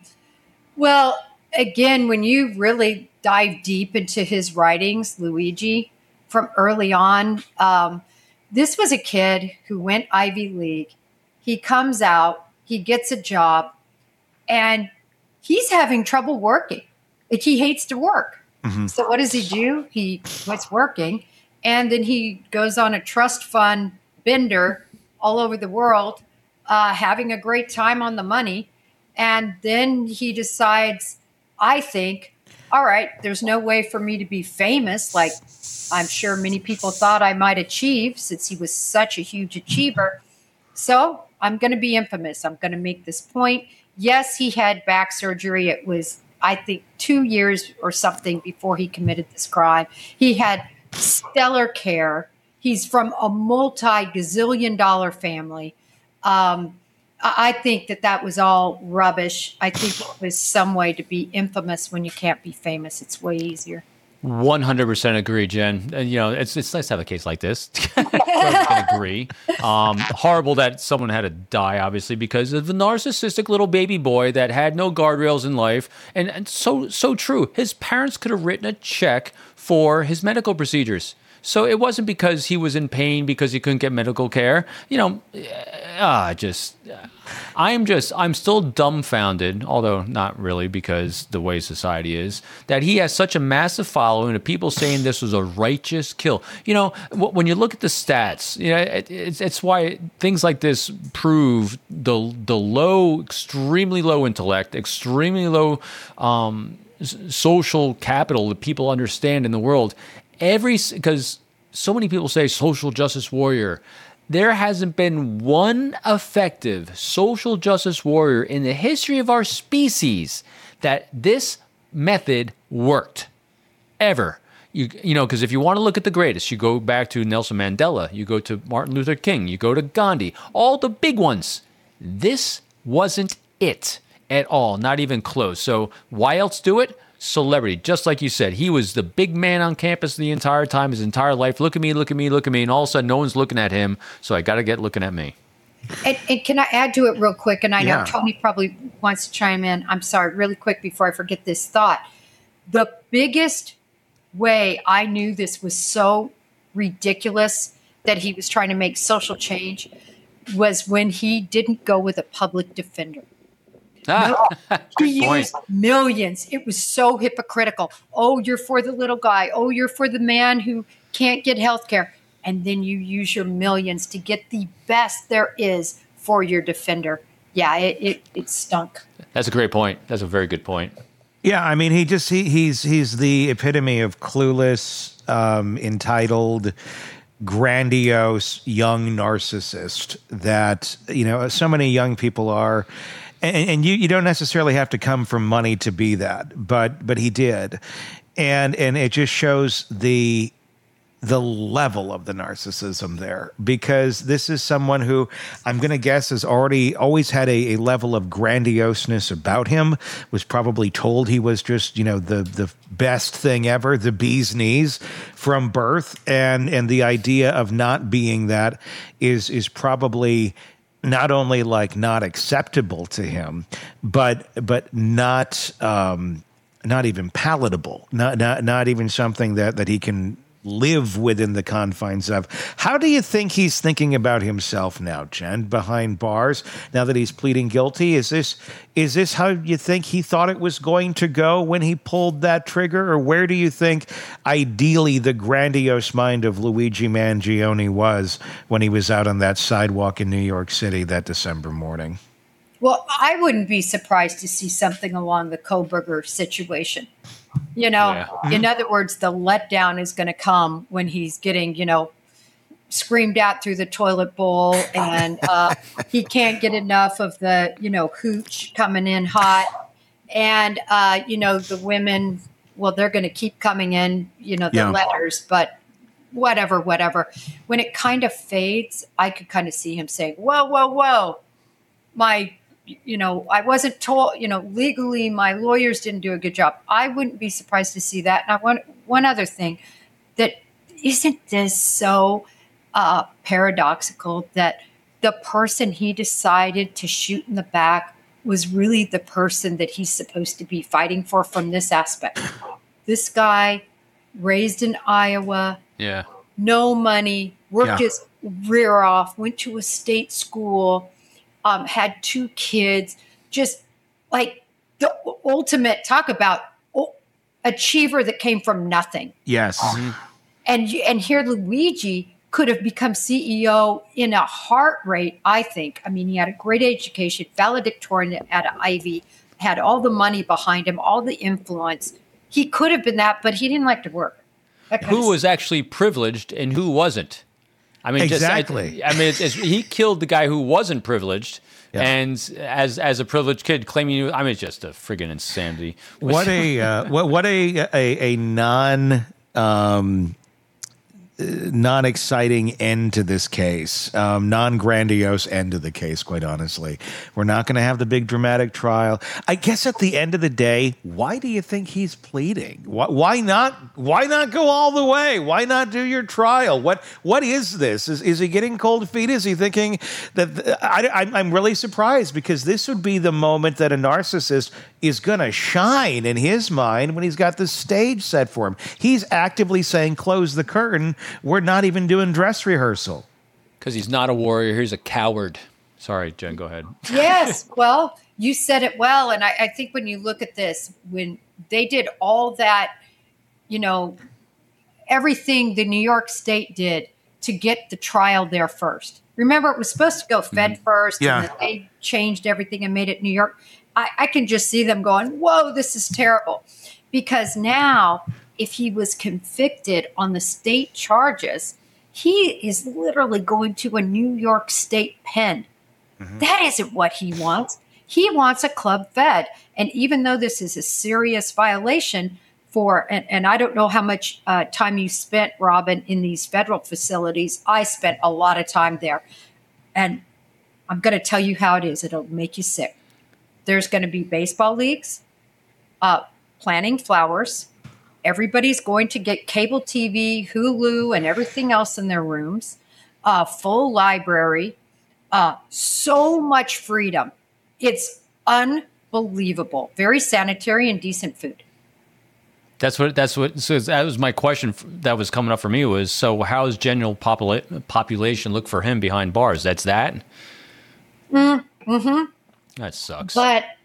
Speaker 4: Well, again, when you really dive deep into his writings, Luigi, from early on, um, this was a kid who went Ivy League. He comes out, he gets a job, and he's having trouble working. Like, he hates to work. Mm-hmm. So what does he do? He quits working, and then he goes on a trust fund bender all over the world, Uh, having a great time on the money. And then he decides, I think, all right, there's no way for me to be famous like I'm sure many people thought I might achieve since he was such a huge achiever. So I'm going to be infamous. I'm going to make this point. Yes, he had back surgery. It was, I think, two years or something before he committed this crime. He had stellar care. He's from a multi-gazillion dollar family. Um, I think that that was all rubbish. I think it was some way to be infamous when you can't be famous. It's way easier.
Speaker 3: one hundred percent agree, Jen. And, you know, it's it's nice to have a case like this. I can agree. Um, horrible that someone had to die, obviously, because of the narcissistic little baby boy that had no guardrails in life. And, and so so true. His parents could have written a check for his medical procedures. So it wasn't because he was in pain because he couldn't get medical care. You know, uh, just, uh, I'm just, I'm still dumbfounded, although not really because the way society is, that he has such a massive following of people saying this was a righteous kill. You know, w- when you look at the stats, you know, it, it's, it's why things like this prove the, the low, extremely low intellect, extremely low um, social capital that people understand in the world. Every, because so many people say social justice warrior. There hasn't been one effective social justice warrior in the history of our species that this method worked. Ever. You, you know, because if you want to look at the greatest, you go back to Nelson Mandela, you go to Martin Luther King, you go to Gandhi, all the big ones. This wasn't it at all, not even close. So why else do it? Celebrity, just like you said, he was the big man on campus the entire time, his entire life. Look at me, look at me, look at me, and all of a sudden, no one's looking at him. So I got to get looking at me.
Speaker 4: And, and can I add to it real quick? And I
Speaker 2: yeah.
Speaker 4: know Tony probably wants to chime in. I'm sorry, really quick before I forget this thought. The biggest way I knew this was so ridiculous that he was trying to make social change was when he didn't go with a public defender. No, he
Speaker 3: point.
Speaker 4: used millions. It was so hypocritical. Oh, you're for the little guy. Oh, you're for the man who can't get health care. And then you use your millions to get the best there is for your defender. Yeah, it, it, it stunk.
Speaker 3: That's a great point. That's a very good point.
Speaker 2: Yeah, I mean, he just he, he's he's the epitome of clueless, um, entitled, grandiose young narcissist that, you know, so many young people are. And, and you, you don't necessarily have to come from money to be that, but but he did. And and it just shows the the level of the narcissism there, because this is someone who I'm going to guess has already always had a, a level of grandioseness about him, was probably told he was just, you know, the, the best thing ever, the bee's knees from birth. And, and the idea of not being that is, is probably not only like not acceptable to him, but, but not, um, not even palatable, not, not, not even something that, that he can live within the confines of. How do you think he's thinking about himself now, Jen, behind bars, now that he's pleading guilty? Is this is this how you think he thought it was going to go when he pulled that trigger? Or where do you think ideally the grandiose mind of Luigi Mangione was when he was out on that sidewalk in New York City that December morning?
Speaker 4: Well, I wouldn't be surprised to see something along the Kohberger situation. You know,
Speaker 3: Yeah.
Speaker 4: in other words, the letdown is going to come when he's getting, you know, screamed out through the toilet bowl, and uh, he can't get enough of the, you know, hooch coming in hot. And, uh, you know, the women, well, they're going to keep coming in, you know, the
Speaker 2: Yeah.
Speaker 4: letters, but whatever, whatever. When it kind of fades, I could kind of see him saying, whoa, whoa, whoa, my you know, I wasn't told, you know, legally my lawyers didn't do a good job. I wouldn't be surprised to see that. And I want one other thing, that isn't this so uh, paradoxical that the person he decided to shoot in the back was really the person that he's supposed to be fighting for from this aspect. This guy raised in Iowa,
Speaker 3: Yeah.
Speaker 4: no money, worked
Speaker 2: Yeah.
Speaker 4: his rear off, went to a state school, Um, had two kids, just like the ultimate talk about oh, achiever that came from nothing.
Speaker 2: Yes.
Speaker 4: And you- and here Luigi could have become C E O in a heart rate, I think. I mean, he had a great education, valedictorian at Ivy, had all the money behind him, all the influence. He could have been that, but he didn't like to work. That kind
Speaker 3: Who
Speaker 4: of
Speaker 3: was actually privileged and who wasn't? I mean,
Speaker 2: Exactly.
Speaker 3: Just, I, I mean, it's, it's, he killed the guy who wasn't privileged,
Speaker 2: Yeah.
Speaker 3: and as as a privileged kid claiming you. I mean, it's just a friggin' insanity.
Speaker 2: What a uh, what what a a, a non um, non exciting end to this case, um, non grandiose end to the case. Quite honestly, we're not going to have the big dramatic trial. I guess at the end of the day, why do you think he's pleading? Why, why not? Why not go all the way? Why not do your trial? What what is this? Is is he getting cold feet? Is he thinking that I, I'm I'm really surprised, because this would be the moment that a narcissist is going to shine in his mind when he's got the stage set for him. He's actively saying, "Close the curtain. We're not even doing dress rehearsal."
Speaker 3: Because he's not a warrior, he's a coward. Sorry, Jen, go ahead.
Speaker 4: Yes, well, you said it well. And I, I think when you look at this, when they did all that, you know, everything the New York State did to get the trial there first. Remember, it was supposed to go Fed mm-hmm. first,
Speaker 2: Yeah.
Speaker 4: and then they changed everything and made it New York. I, I can just see them going, whoa, this is terrible. Because now, if he was convicted on the state charges, he is literally going to a New York State pen. Mm-hmm. That isn't what he wants. He wants a club fed. And even though this is a serious violation for, and, and I don't know how much uh, time you spent, Robin, in these federal facilities. I spent a lot of time there. And I'm going to tell you how it is. It'll make you sick. There's going to be baseball leagues, uh, planting flowers. Everybody's going to get cable T V, Hulu, and everything else in their rooms. Uh, full library. Uh, so much freedom. It's unbelievable. Very sanitary and decent food.
Speaker 3: That's what. That's what. So that was my question that was coming up for me. Was so how does general popula- population look for him behind bars? That's that.
Speaker 4: Mm-hmm.
Speaker 3: That sucks.
Speaker 4: But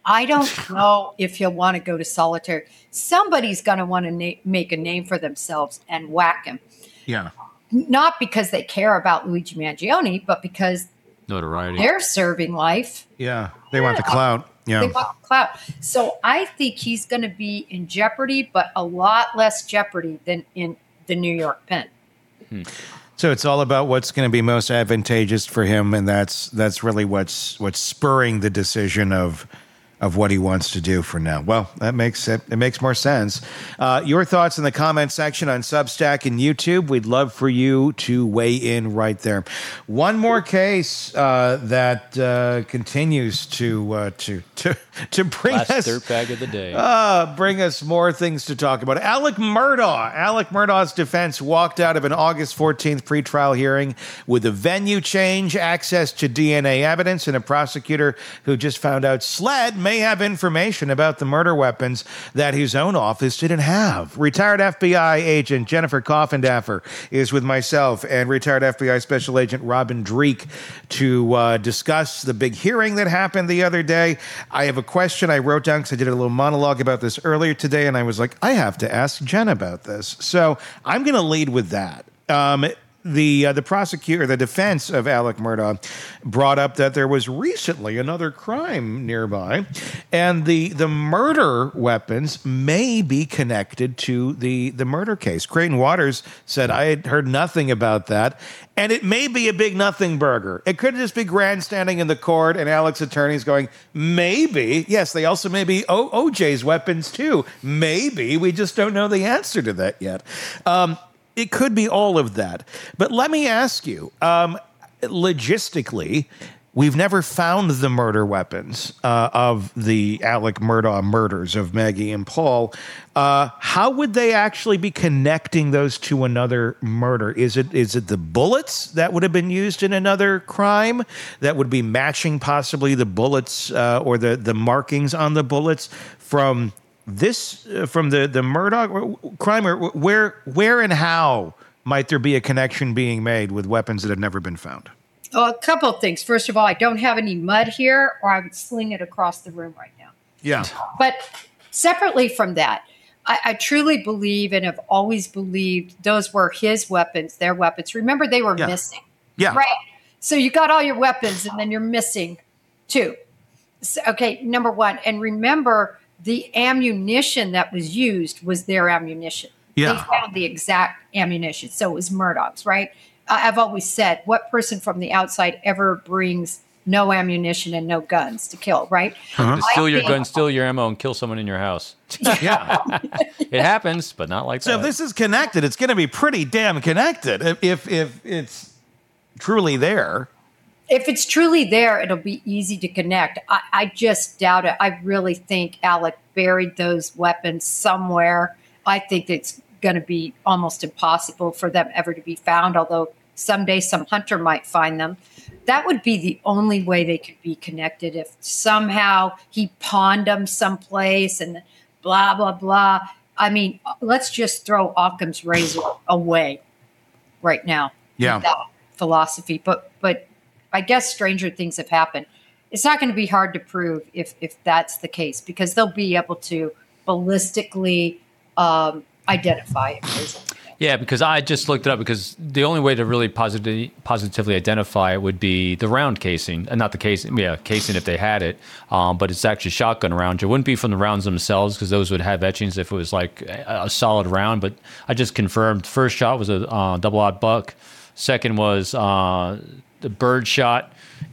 Speaker 4: I don't know if he'll want to go to solitary. Somebody's going to want to na- make a name for themselves and whack him.
Speaker 2: Yeah.
Speaker 4: Not because they care about Luigi Mangione, but because
Speaker 3: Notoriety.
Speaker 4: they're serving life.
Speaker 2: Yeah. They want the clout. Yeah.
Speaker 4: They want the clout. So I think he's going to be in jeopardy, but a lot less jeopardy than in the New York pen.
Speaker 3: Hmm.
Speaker 2: So it's all about what's going to be most advantageous for him, and that's that's really what's what's spurring the decision of of what he wants to do for now. Well, that makes it it makes more sense. Uh, your thoughts in the comment section on Substack and YouTube. We'd love for you to weigh in right there. One more case uh, that uh, continues to uh, to to to bring
Speaker 3: Last
Speaker 2: us
Speaker 3: dirtbag of the day.
Speaker 2: Uh, bring us more things to talk about. Alec Murdaugh. Alec Murdaugh's defense walked out of an August fourteenth pretrial hearing with a venue change, access to D N A evidence, and a prosecutor who just found out SLED may have information about the murder weapons that his own office didn't have. Retired F B I agent Jennifer Coffindaffer is with myself and retired F B I Special Agent Robin Dreeke to uh, discuss the big hearing that happened the other day. I have a question I wrote down because I did a little monologue about this earlier today, and I was like, I have to ask Jen about this. So I'm going to lead with that. Um, The uh, the prosecutor, the defense of Alec Murdaugh, brought up that there was recently another crime nearby, and the the murder weapons may be connected to the the murder case. Creighton Waters said, I had heard nothing about that, and it may be a big nothing burger. It could just be grandstanding in the court, and Alec's attorney's going, maybe. Yes, they also may be o- OJ's weapons too. Maybe. We just don't know the answer to that yet. Um, It could be all of that. But let me ask you, um, logistically, we've never found the murder weapons uh, of the Alec Murdaugh murders of Maggie and Paul. Uh, how would they actually be connecting those to another murder? Is it is it the bullets that would have been used in another crime that would be matching possibly the bullets uh, or the, the markings on the bullets from this uh, from the the Murdaugh crime, or where where and how might there be a connection being made with weapons that have never been found?
Speaker 4: Well, a couple of things. First of all, I don't have any mud here, or I would sling it across the room right now.
Speaker 2: Yeah.
Speaker 4: But separately from that, I, I truly believe and have always believed those were his weapons, their weapons. Remember, they were
Speaker 2: Yeah.
Speaker 4: missing.
Speaker 2: Yeah.
Speaker 4: Right. So you got all your weapons, and then you're missing two. So, okay, number one. And remember, the ammunition that was used was their ammunition.
Speaker 2: Yeah.
Speaker 4: They found the exact ammunition. So it was Murdaugh's, right? I- I've always said, what person from the outside ever brings no ammunition and no guns to kill, right?
Speaker 3: To steal
Speaker 4: I
Speaker 3: your
Speaker 4: think-
Speaker 3: gun, steal your ammo, and kill someone in your house.
Speaker 2: Yeah.
Speaker 3: It happens, but not like
Speaker 2: So
Speaker 3: that.
Speaker 2: if this is connected, it's going to be pretty damn connected. If if, if it's truly there.
Speaker 4: If it's truly there, it'll be easy to connect. I, I just doubt it. I really think Alec buried those weapons somewhere. I think it's going to be almost impossible for them ever to be found, although someday some hunter might find them. That would be the only way they could be connected, if somehow he pawned them someplace and blah, blah, blah. I mean, let's just throw Occam's razor away right now.
Speaker 2: Yeah.
Speaker 4: With that philosophy. But, but, I guess stranger things have happened. It's not going to be hard to prove if if that's the case, because they'll be able to ballistically um, identify it.
Speaker 3: Yeah, because I just looked it up, because the only way to really positively positively identify it would be the round casing, and not the casing, yeah, casing if they had it, um, but it's actually shotgun rounds. It wouldn't be from the rounds themselves, because those would have etchings if it was like a, a solid round. But I just confirmed, first shot was a uh, double aught buck, second was uh, the bird shot,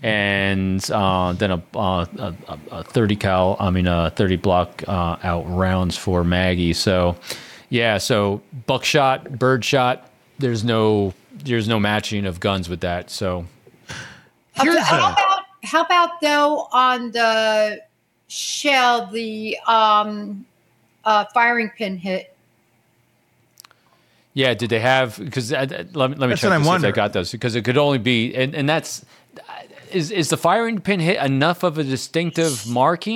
Speaker 3: and uh, then a, uh, a, a thirty cal, I mean a thirty block uh, out rounds for Maggie. So. Yeah, so buckshot, birdshot, there's no there's no matching of guns with that. So
Speaker 4: Okay, how about how about though on the shell, the um, uh, firing pin hit?
Speaker 3: yeah, did they have? Because uh, let me let me
Speaker 2: That's
Speaker 3: check
Speaker 2: what I'm
Speaker 3: to see if
Speaker 2: wondering.
Speaker 3: they got those, because it could only be, and, and that's is is the firing pin hit enough of a distinctive marking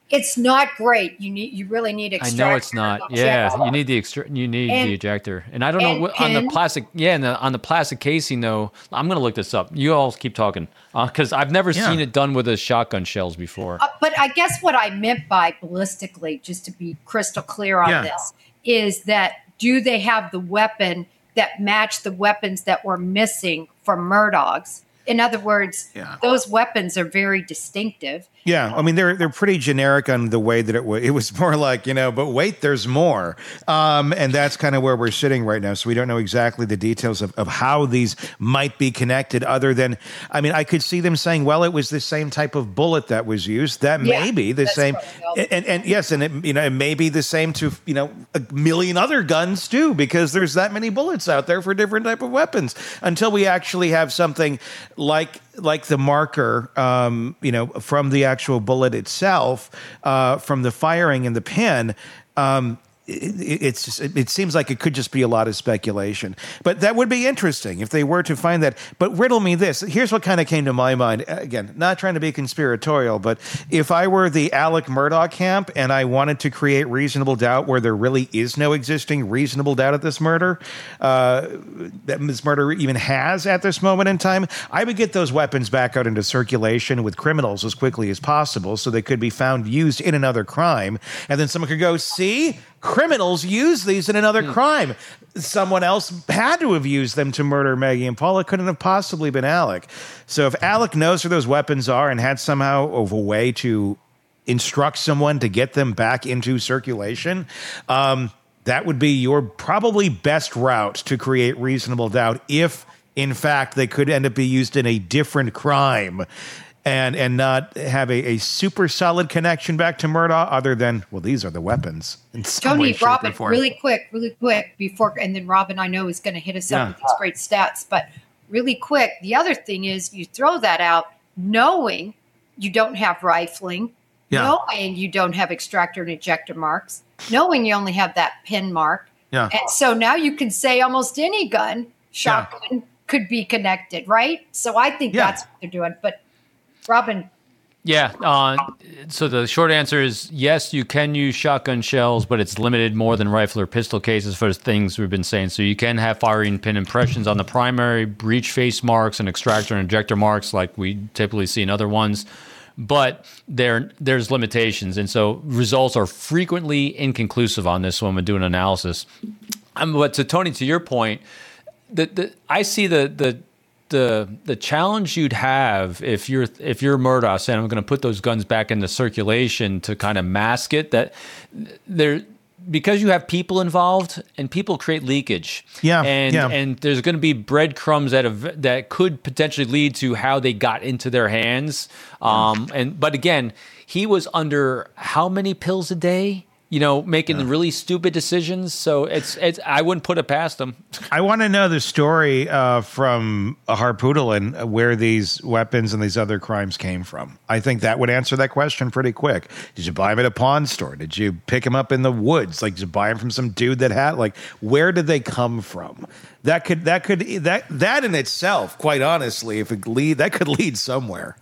Speaker 4: It's not great. You need, you really need extractor.
Speaker 3: I know it's not. Yeah, you need the extra, you need
Speaker 4: And-
Speaker 3: the ejector. And I don't know
Speaker 4: and
Speaker 3: what, on the
Speaker 4: pin.
Speaker 3: plastic. Yeah, and the, on the plastic casing though. I'm gonna look this up. You all keep talking because I've never
Speaker 2: Yeah.
Speaker 3: seen it done with a shotgun shells before.
Speaker 4: Uh, but I guess what I meant by ballistically, just to be crystal clear on
Speaker 2: Yeah.
Speaker 4: this, is that do they have the weapon that match the weapons that were missing from Murdoch's? In other words,
Speaker 2: Yeah.
Speaker 4: those weapons are very distinctive.
Speaker 2: Yeah, I mean they're they're pretty generic on the way that it was. It was more like, you know, but wait, there's more, um, and that's kind of where we're sitting right now. So we don't know exactly the details of, of how these might be connected. Other than, I mean, I could see them saying, well, it was the same type of bullet that was used. That
Speaker 4: Yeah,
Speaker 2: may be the
Speaker 4: that's
Speaker 2: same,
Speaker 4: probably all.
Speaker 2: and, and and yes, and it, you know, it may be the same to you know a million other guns too, because there's that many bullets out there for different type of weapons. Until we actually have something like like the marker, um, you know, from the actual bullet itself, uh, from the firing and the pin. Um, it, it's just, it, it seems like it could just be a lot of speculation, but that would be interesting if they were to find that. But riddle me this: here's what kind of came to my mind. Again, not trying to be conspiratorial, but if I were the Alec Murdaugh camp and I wanted to create reasonable doubt where there really is no existing reasonable doubt at this murder, uh, that this murder even has at this moment in time, I would get those weapons back out into circulation with criminals as quickly as possible, so they could be found used in another crime, and then someone could go, see, criminals use these in another
Speaker 3: Hmm.
Speaker 2: crime. Someone else had to have used them to murder Maggie and Paul. It couldn't have possibly been Alec. So if Alec knows where those weapons are and had somehow of a way to instruct someone to get them back into circulation, um, that would be your probably best route to create reasonable doubt if, in fact, they could end up being used in a different crime. And and not have a, a super solid connection back to Murdaugh, other than, well, these are the weapons. In some way,
Speaker 4: Tony,
Speaker 2: shape, or
Speaker 4: Robin,
Speaker 2: form.
Speaker 4: really quick, really quick before, and then Robin, I know, is going to hit us
Speaker 2: Yeah.
Speaker 4: up with these great stats. But really quick, the other thing is you throw that out knowing you don't have rifling,
Speaker 2: Yeah.
Speaker 4: knowing you don't have extractor and ejector marks, knowing you only have that pin mark.
Speaker 2: Yeah.
Speaker 4: And so now you can say almost any gun, shotgun, could be connected, right? So I think
Speaker 2: Yeah.
Speaker 4: that's what they're doing. But Robin,
Speaker 3: Yeah. Uh, so the short answer is yes, you can use shotgun shells, but it's limited more than rifle or pistol cases for things we've been saying. So you can have firing pin impressions on the primary, breech face marks, and extractor and ejector marks like we typically see in other ones. But there, there's limitations. And so results are frequently inconclusive on this when we do an analysis. Um, but to Tony, to your point, the, the, I see the the the the challenge you'd have if you're if you're Murdaugh saying I'm going to put those guns back into circulation to kind of mask it, that there because you have people involved and people create leakage.
Speaker 2: Yeah,
Speaker 3: and
Speaker 2: yeah.
Speaker 3: and there's going to be breadcrumbs that have, that could potentially lead to how they got into their hands. Um, and but again, he was under how many pills a day? You know, making really stupid decisions. So it's it's I wouldn't put it past him.
Speaker 2: I want to know the story uh, from Harpoodlin where these weapons and these other crimes came from. I think that would answer that question pretty quick. Did you buy them at a pawn store? Did you pick them up in the woods? Like, did you buy them from some dude that had, like, where did they come from? That could, that could, that, that in itself, quite honestly, if it lead, that could lead somewhere.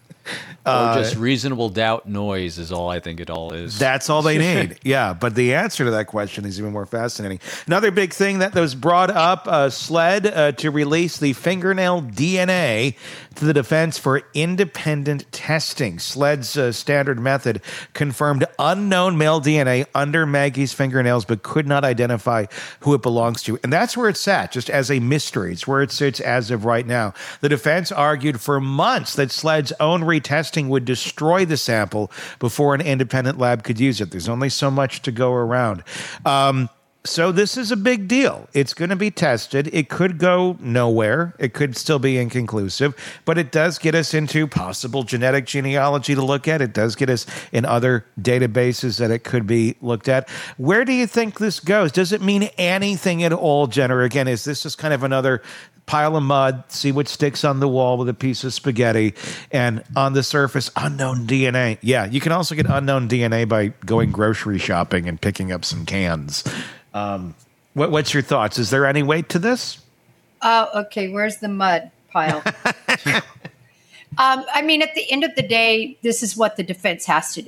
Speaker 3: Or just reasonable doubt noise is all I think it all is.
Speaker 2: That's all they need. Yeah, but the answer to that question is even more fascinating. Another big thing that was brought up, uh, SLED uh, to release the fingernail D N A to the defense for independent testing. SLED's uh, standard method confirmed unknown male D N A under Maggie's fingernails, but could not identify who it belongs to. And that's where it sat, just as a mystery. It's where it sits as of right now. The defense argued for months that SLED's own retesting would destroy the sample before an independent lab could use it. There's only so much to go around. Um, so this is a big deal. It's going to be tested. It could go nowhere. It could still be inconclusive, but it does get us into possible genetic genealogy to look at. It does get us in other databases that it could be looked at. Where do you think this goes? Does it mean anything at all, Jen? Or again, is this just kind of another pile of mud, see what sticks on the wall with a piece of spaghetti, and on the surface, unknown D N A? Yeah, you can also get unknown D N A by going grocery shopping and picking up some cans. Um, what, what's your thoughts? Is there any weight to this?
Speaker 4: uh, okay, where's the mud pile? um, I mean, at the end of the day, this is what the defense has to do.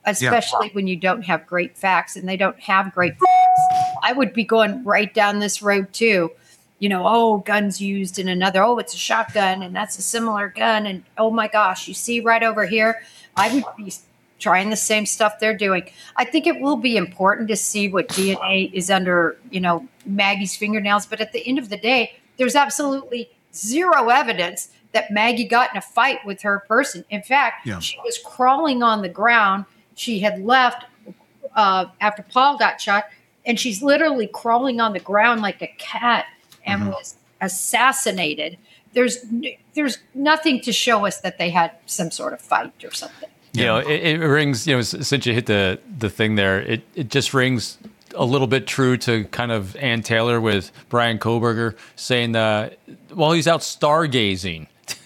Speaker 4: especially yeah. when you don't have great facts, and they don't have great facts. I would be going right down this road too. You know, oh, guns used in another, oh, it's a shotgun and that's a similar gun. And oh my gosh, you see right over here, I would be trying the same stuff they're doing. I think it will be important to see what D N A is under, you know, Maggie's fingernails. But at the end of the day, there's absolutely zero evidence that Maggie got in a fight with her person. In fact, yeah. she was crawling on the ground. She had left uh, after Paul got shot, and she's literally crawling on the ground like a cat and mm-hmm. was assassinated. There's there's nothing to show us that they had some sort of fight or something.
Speaker 3: You know, it, it rings, you know, since you hit the, the thing there, it, it just rings a little bit true to kind of Ann Taylor with Brian Kohberger saying that, well, he's out stargazing.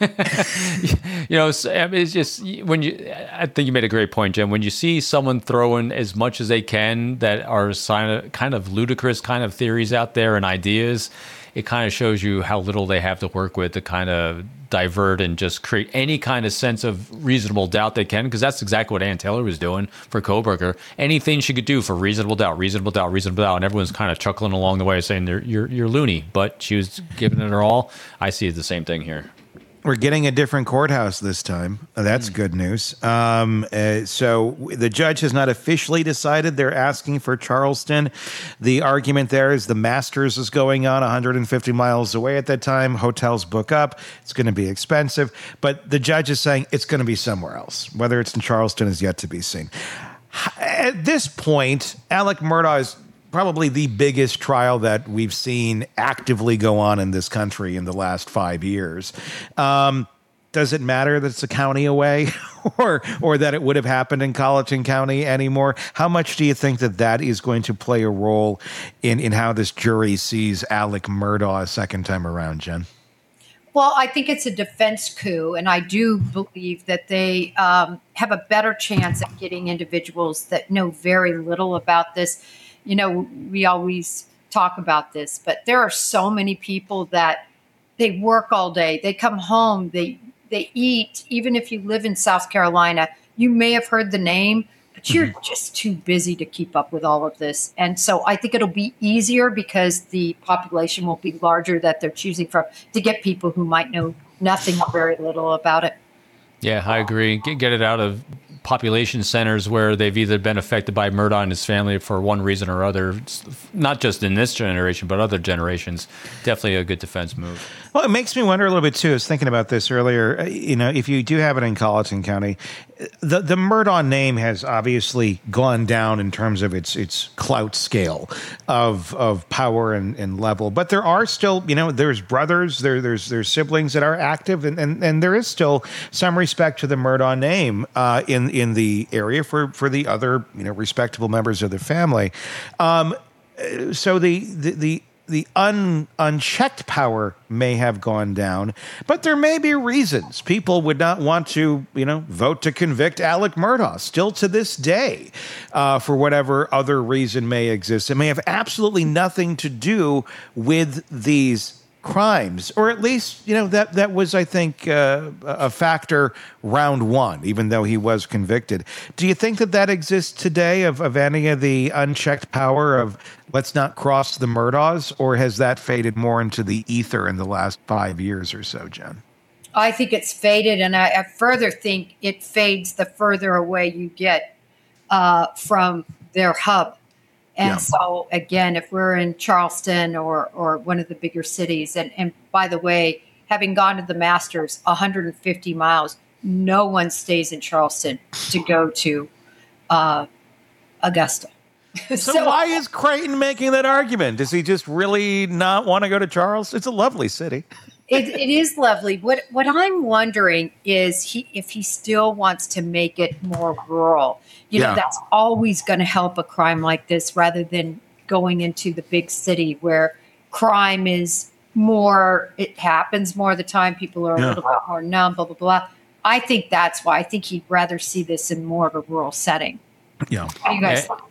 Speaker 3: You know, it's just when you, I think you made a great point, Jim. When you see someone throwing as much as they can that are kind of ludicrous kind of theories out there and ideas, it kind of shows you how little they have to work with to kind of divert and just create any kind of sense of reasonable doubt they can, because that's exactly what Ann Taylor was doing for Kohberger. Anything she could do for reasonable doubt, reasonable doubt, reasonable doubt, and everyone's kind of chuckling along the way saying you're you're, you're loony, but she was giving it her all. I see the same thing here.
Speaker 2: We're getting a different courthouse this time. That's mm. good news. Um, uh, so the judge has not officially decided. They're asking for Charleston. The argument there is the Masters is going on one hundred fifty miles away at that time. Hotels book up. It's going to be expensive. But the judge is saying it's going to be somewhere else. Whether it's in Charleston is yet to be seen. At this point, Alec Murdaugh is probably the biggest trial that we've seen actively go on in this country in the last five years. Um, does it matter that it's a county away or or that it would have happened in Colleton County anymore? How much do you think that that is going to play a role in, in how this jury sees Alec Murdaugh a second time around, Jen?
Speaker 4: Well, I think it's a defense coup, and I do believe that they um, have a better chance at getting individuals that know very little about this. You know, we always talk about this, but there are so many people that they work all day. They come home, they they eat. Even if you live in South Carolina, you may have heard the name, but you're mm-hmm. just too busy to keep up with all of this. And so I think it'll be easier because the population will be larger that they're choosing from to get people who might know nothing or very little about it.
Speaker 3: Yeah, I agree. Get, get it out of population centers where they've either been affected by Murdaugh and his family for one reason or other, not just in this generation, but other generations. Definitely a good defense move.
Speaker 2: Well, it makes me wonder a little bit, too. I was thinking about this earlier. You know, if you do have it in Colleton County, the, the Murdaugh name has obviously gone down in terms of its its clout scale of of power and, and level. But there are still, you know, there's brothers, there there's there's siblings that are active, and, and, and there is still some respect to the Murdaugh name uh, in in the area for, for the other, you know, respectable members of the family. Um, so the the the The un, unchecked power may have gone down, but there may be reasons people would not want to, you know, vote to convict Alec Murdaugh still to this day, uh, for whatever other reason may exist. It may have absolutely nothing to do with these crimes, or at least, you know, that that was, I think, uh, a factor round one, even though he was convicted. Do you think that that exists today of, of any of the unchecked power of let's not cross the Murdaughs, or has that faded more into the ether in the last five years or so, Jen?
Speaker 4: I think it's faded, and I, I further think it fades the further away you get uh, from their hub. And yeah. so, again, if we're in Charleston or or one of the bigger cities, and, and by the way, having gone to the Masters one hundred fifty miles, no one stays in Charleston to go to uh, Augusta.
Speaker 2: So, so why is Creighton making that argument? Does he just really not want to go to Charleston? It's a lovely city.
Speaker 4: It, it is lovely. What what I'm wondering is he if he still wants to make it more rural. You know, yeah. that's always going to help a crime like this rather than going into the big city where crime is more, it happens more of the time. People are yeah. a little bit more numb, blah, blah, blah. I think that's why. I think he'd rather see this in more of a rural setting.
Speaker 2: Yeah.
Speaker 4: What do you guys think?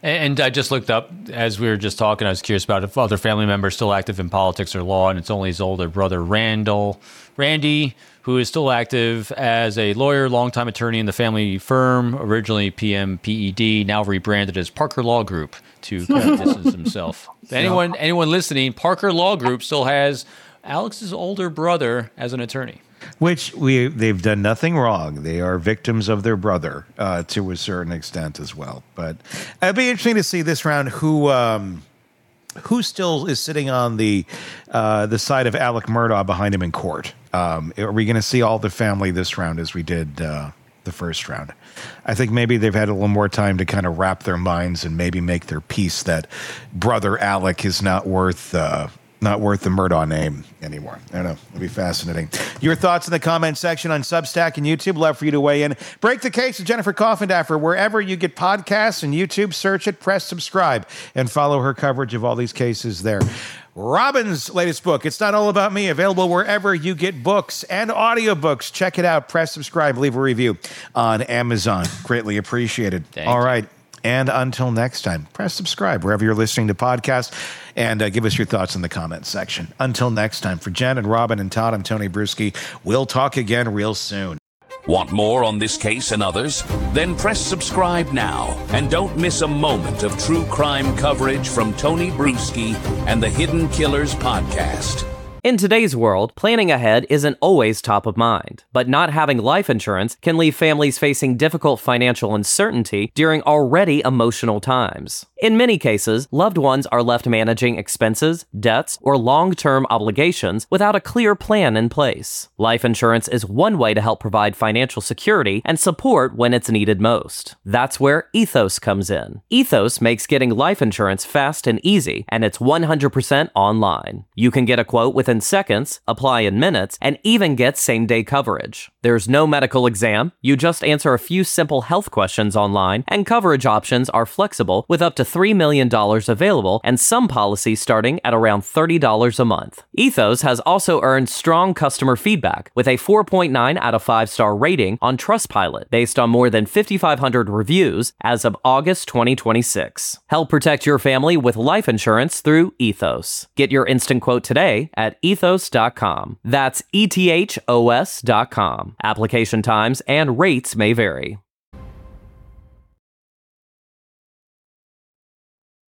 Speaker 3: And I just looked up, as we were just talking, I was curious about if other family members still active in politics or law, and it's only his older brother, Randall, Randy, who is still active as a lawyer, longtime attorney in the family firm, originally P M P E D, now rebranded as Parker Law Group to kind of distance himself. Anyone, anyone listening, Parker Law Group still has Alex's older brother as an attorney.
Speaker 2: Which we they've done nothing wrong. They are victims of their brother uh, to a certain extent as well. But it'd be interesting to see this round who um, who still is sitting on the uh, the side of Alec Murdaugh behind him in court. Um, are we going to see all the family this round as we did uh, the first round? I think maybe they've had a little more time to kind of wrap their minds and maybe make their peace that brother Alec is not worth. Uh, Not worth the Murdaugh name anymore. I don't know. It'll be fascinating. Your thoughts in the comment section on Substack and YouTube. Love for you to weigh in. Break the Case with Jennifer Coffindaffer. Wherever you get podcasts and YouTube, search it, press subscribe, and follow her coverage of all these cases there. Robin's latest book, It's Not All About Me, available wherever you get books and audiobooks. Check it out. Press subscribe. Leave a review on Amazon. Greatly appreciated.
Speaker 3: Thank
Speaker 2: all
Speaker 3: you.
Speaker 2: right. And until next time, press subscribe wherever you're listening to podcasts and uh, give us your thoughts in the comments section. Until next time, for Jen and Robin and Todd, I'm Tony Bruschi. We'll talk again real soon.
Speaker 1: Want more on this case and others? Then press subscribe now and don't miss a moment of true crime coverage from Tony Bruschi and the Hidden Killers podcast.
Speaker 5: In today's world, planning ahead isn't always top of mind, but not having life insurance can leave families facing difficult financial uncertainty during already emotional times. In many cases, loved ones are left managing expenses, debts, or long-term obligations without a clear plan in place. Life insurance is one way to help provide financial security and support when it's needed most. That's where Ethos comes in. Ethos makes getting life insurance fast and easy, and it's one hundred percent online. You can get a quote within seconds, apply in minutes, and even get same-day coverage. There's no medical exam. You just answer a few simple health questions online, and coverage options are flexible with up to three million dollars available and some policies starting at around thirty dollars a month. Ethos has also earned strong customer feedback with a four point nine out of five star rating on Trustpilot based on more than fifty-five hundred reviews as of August twenty twenty-six. Help protect your family with life insurance through Ethos. Get your instant quote today at ethos dot com. That's E T H O S dot com. Application times and rates may vary.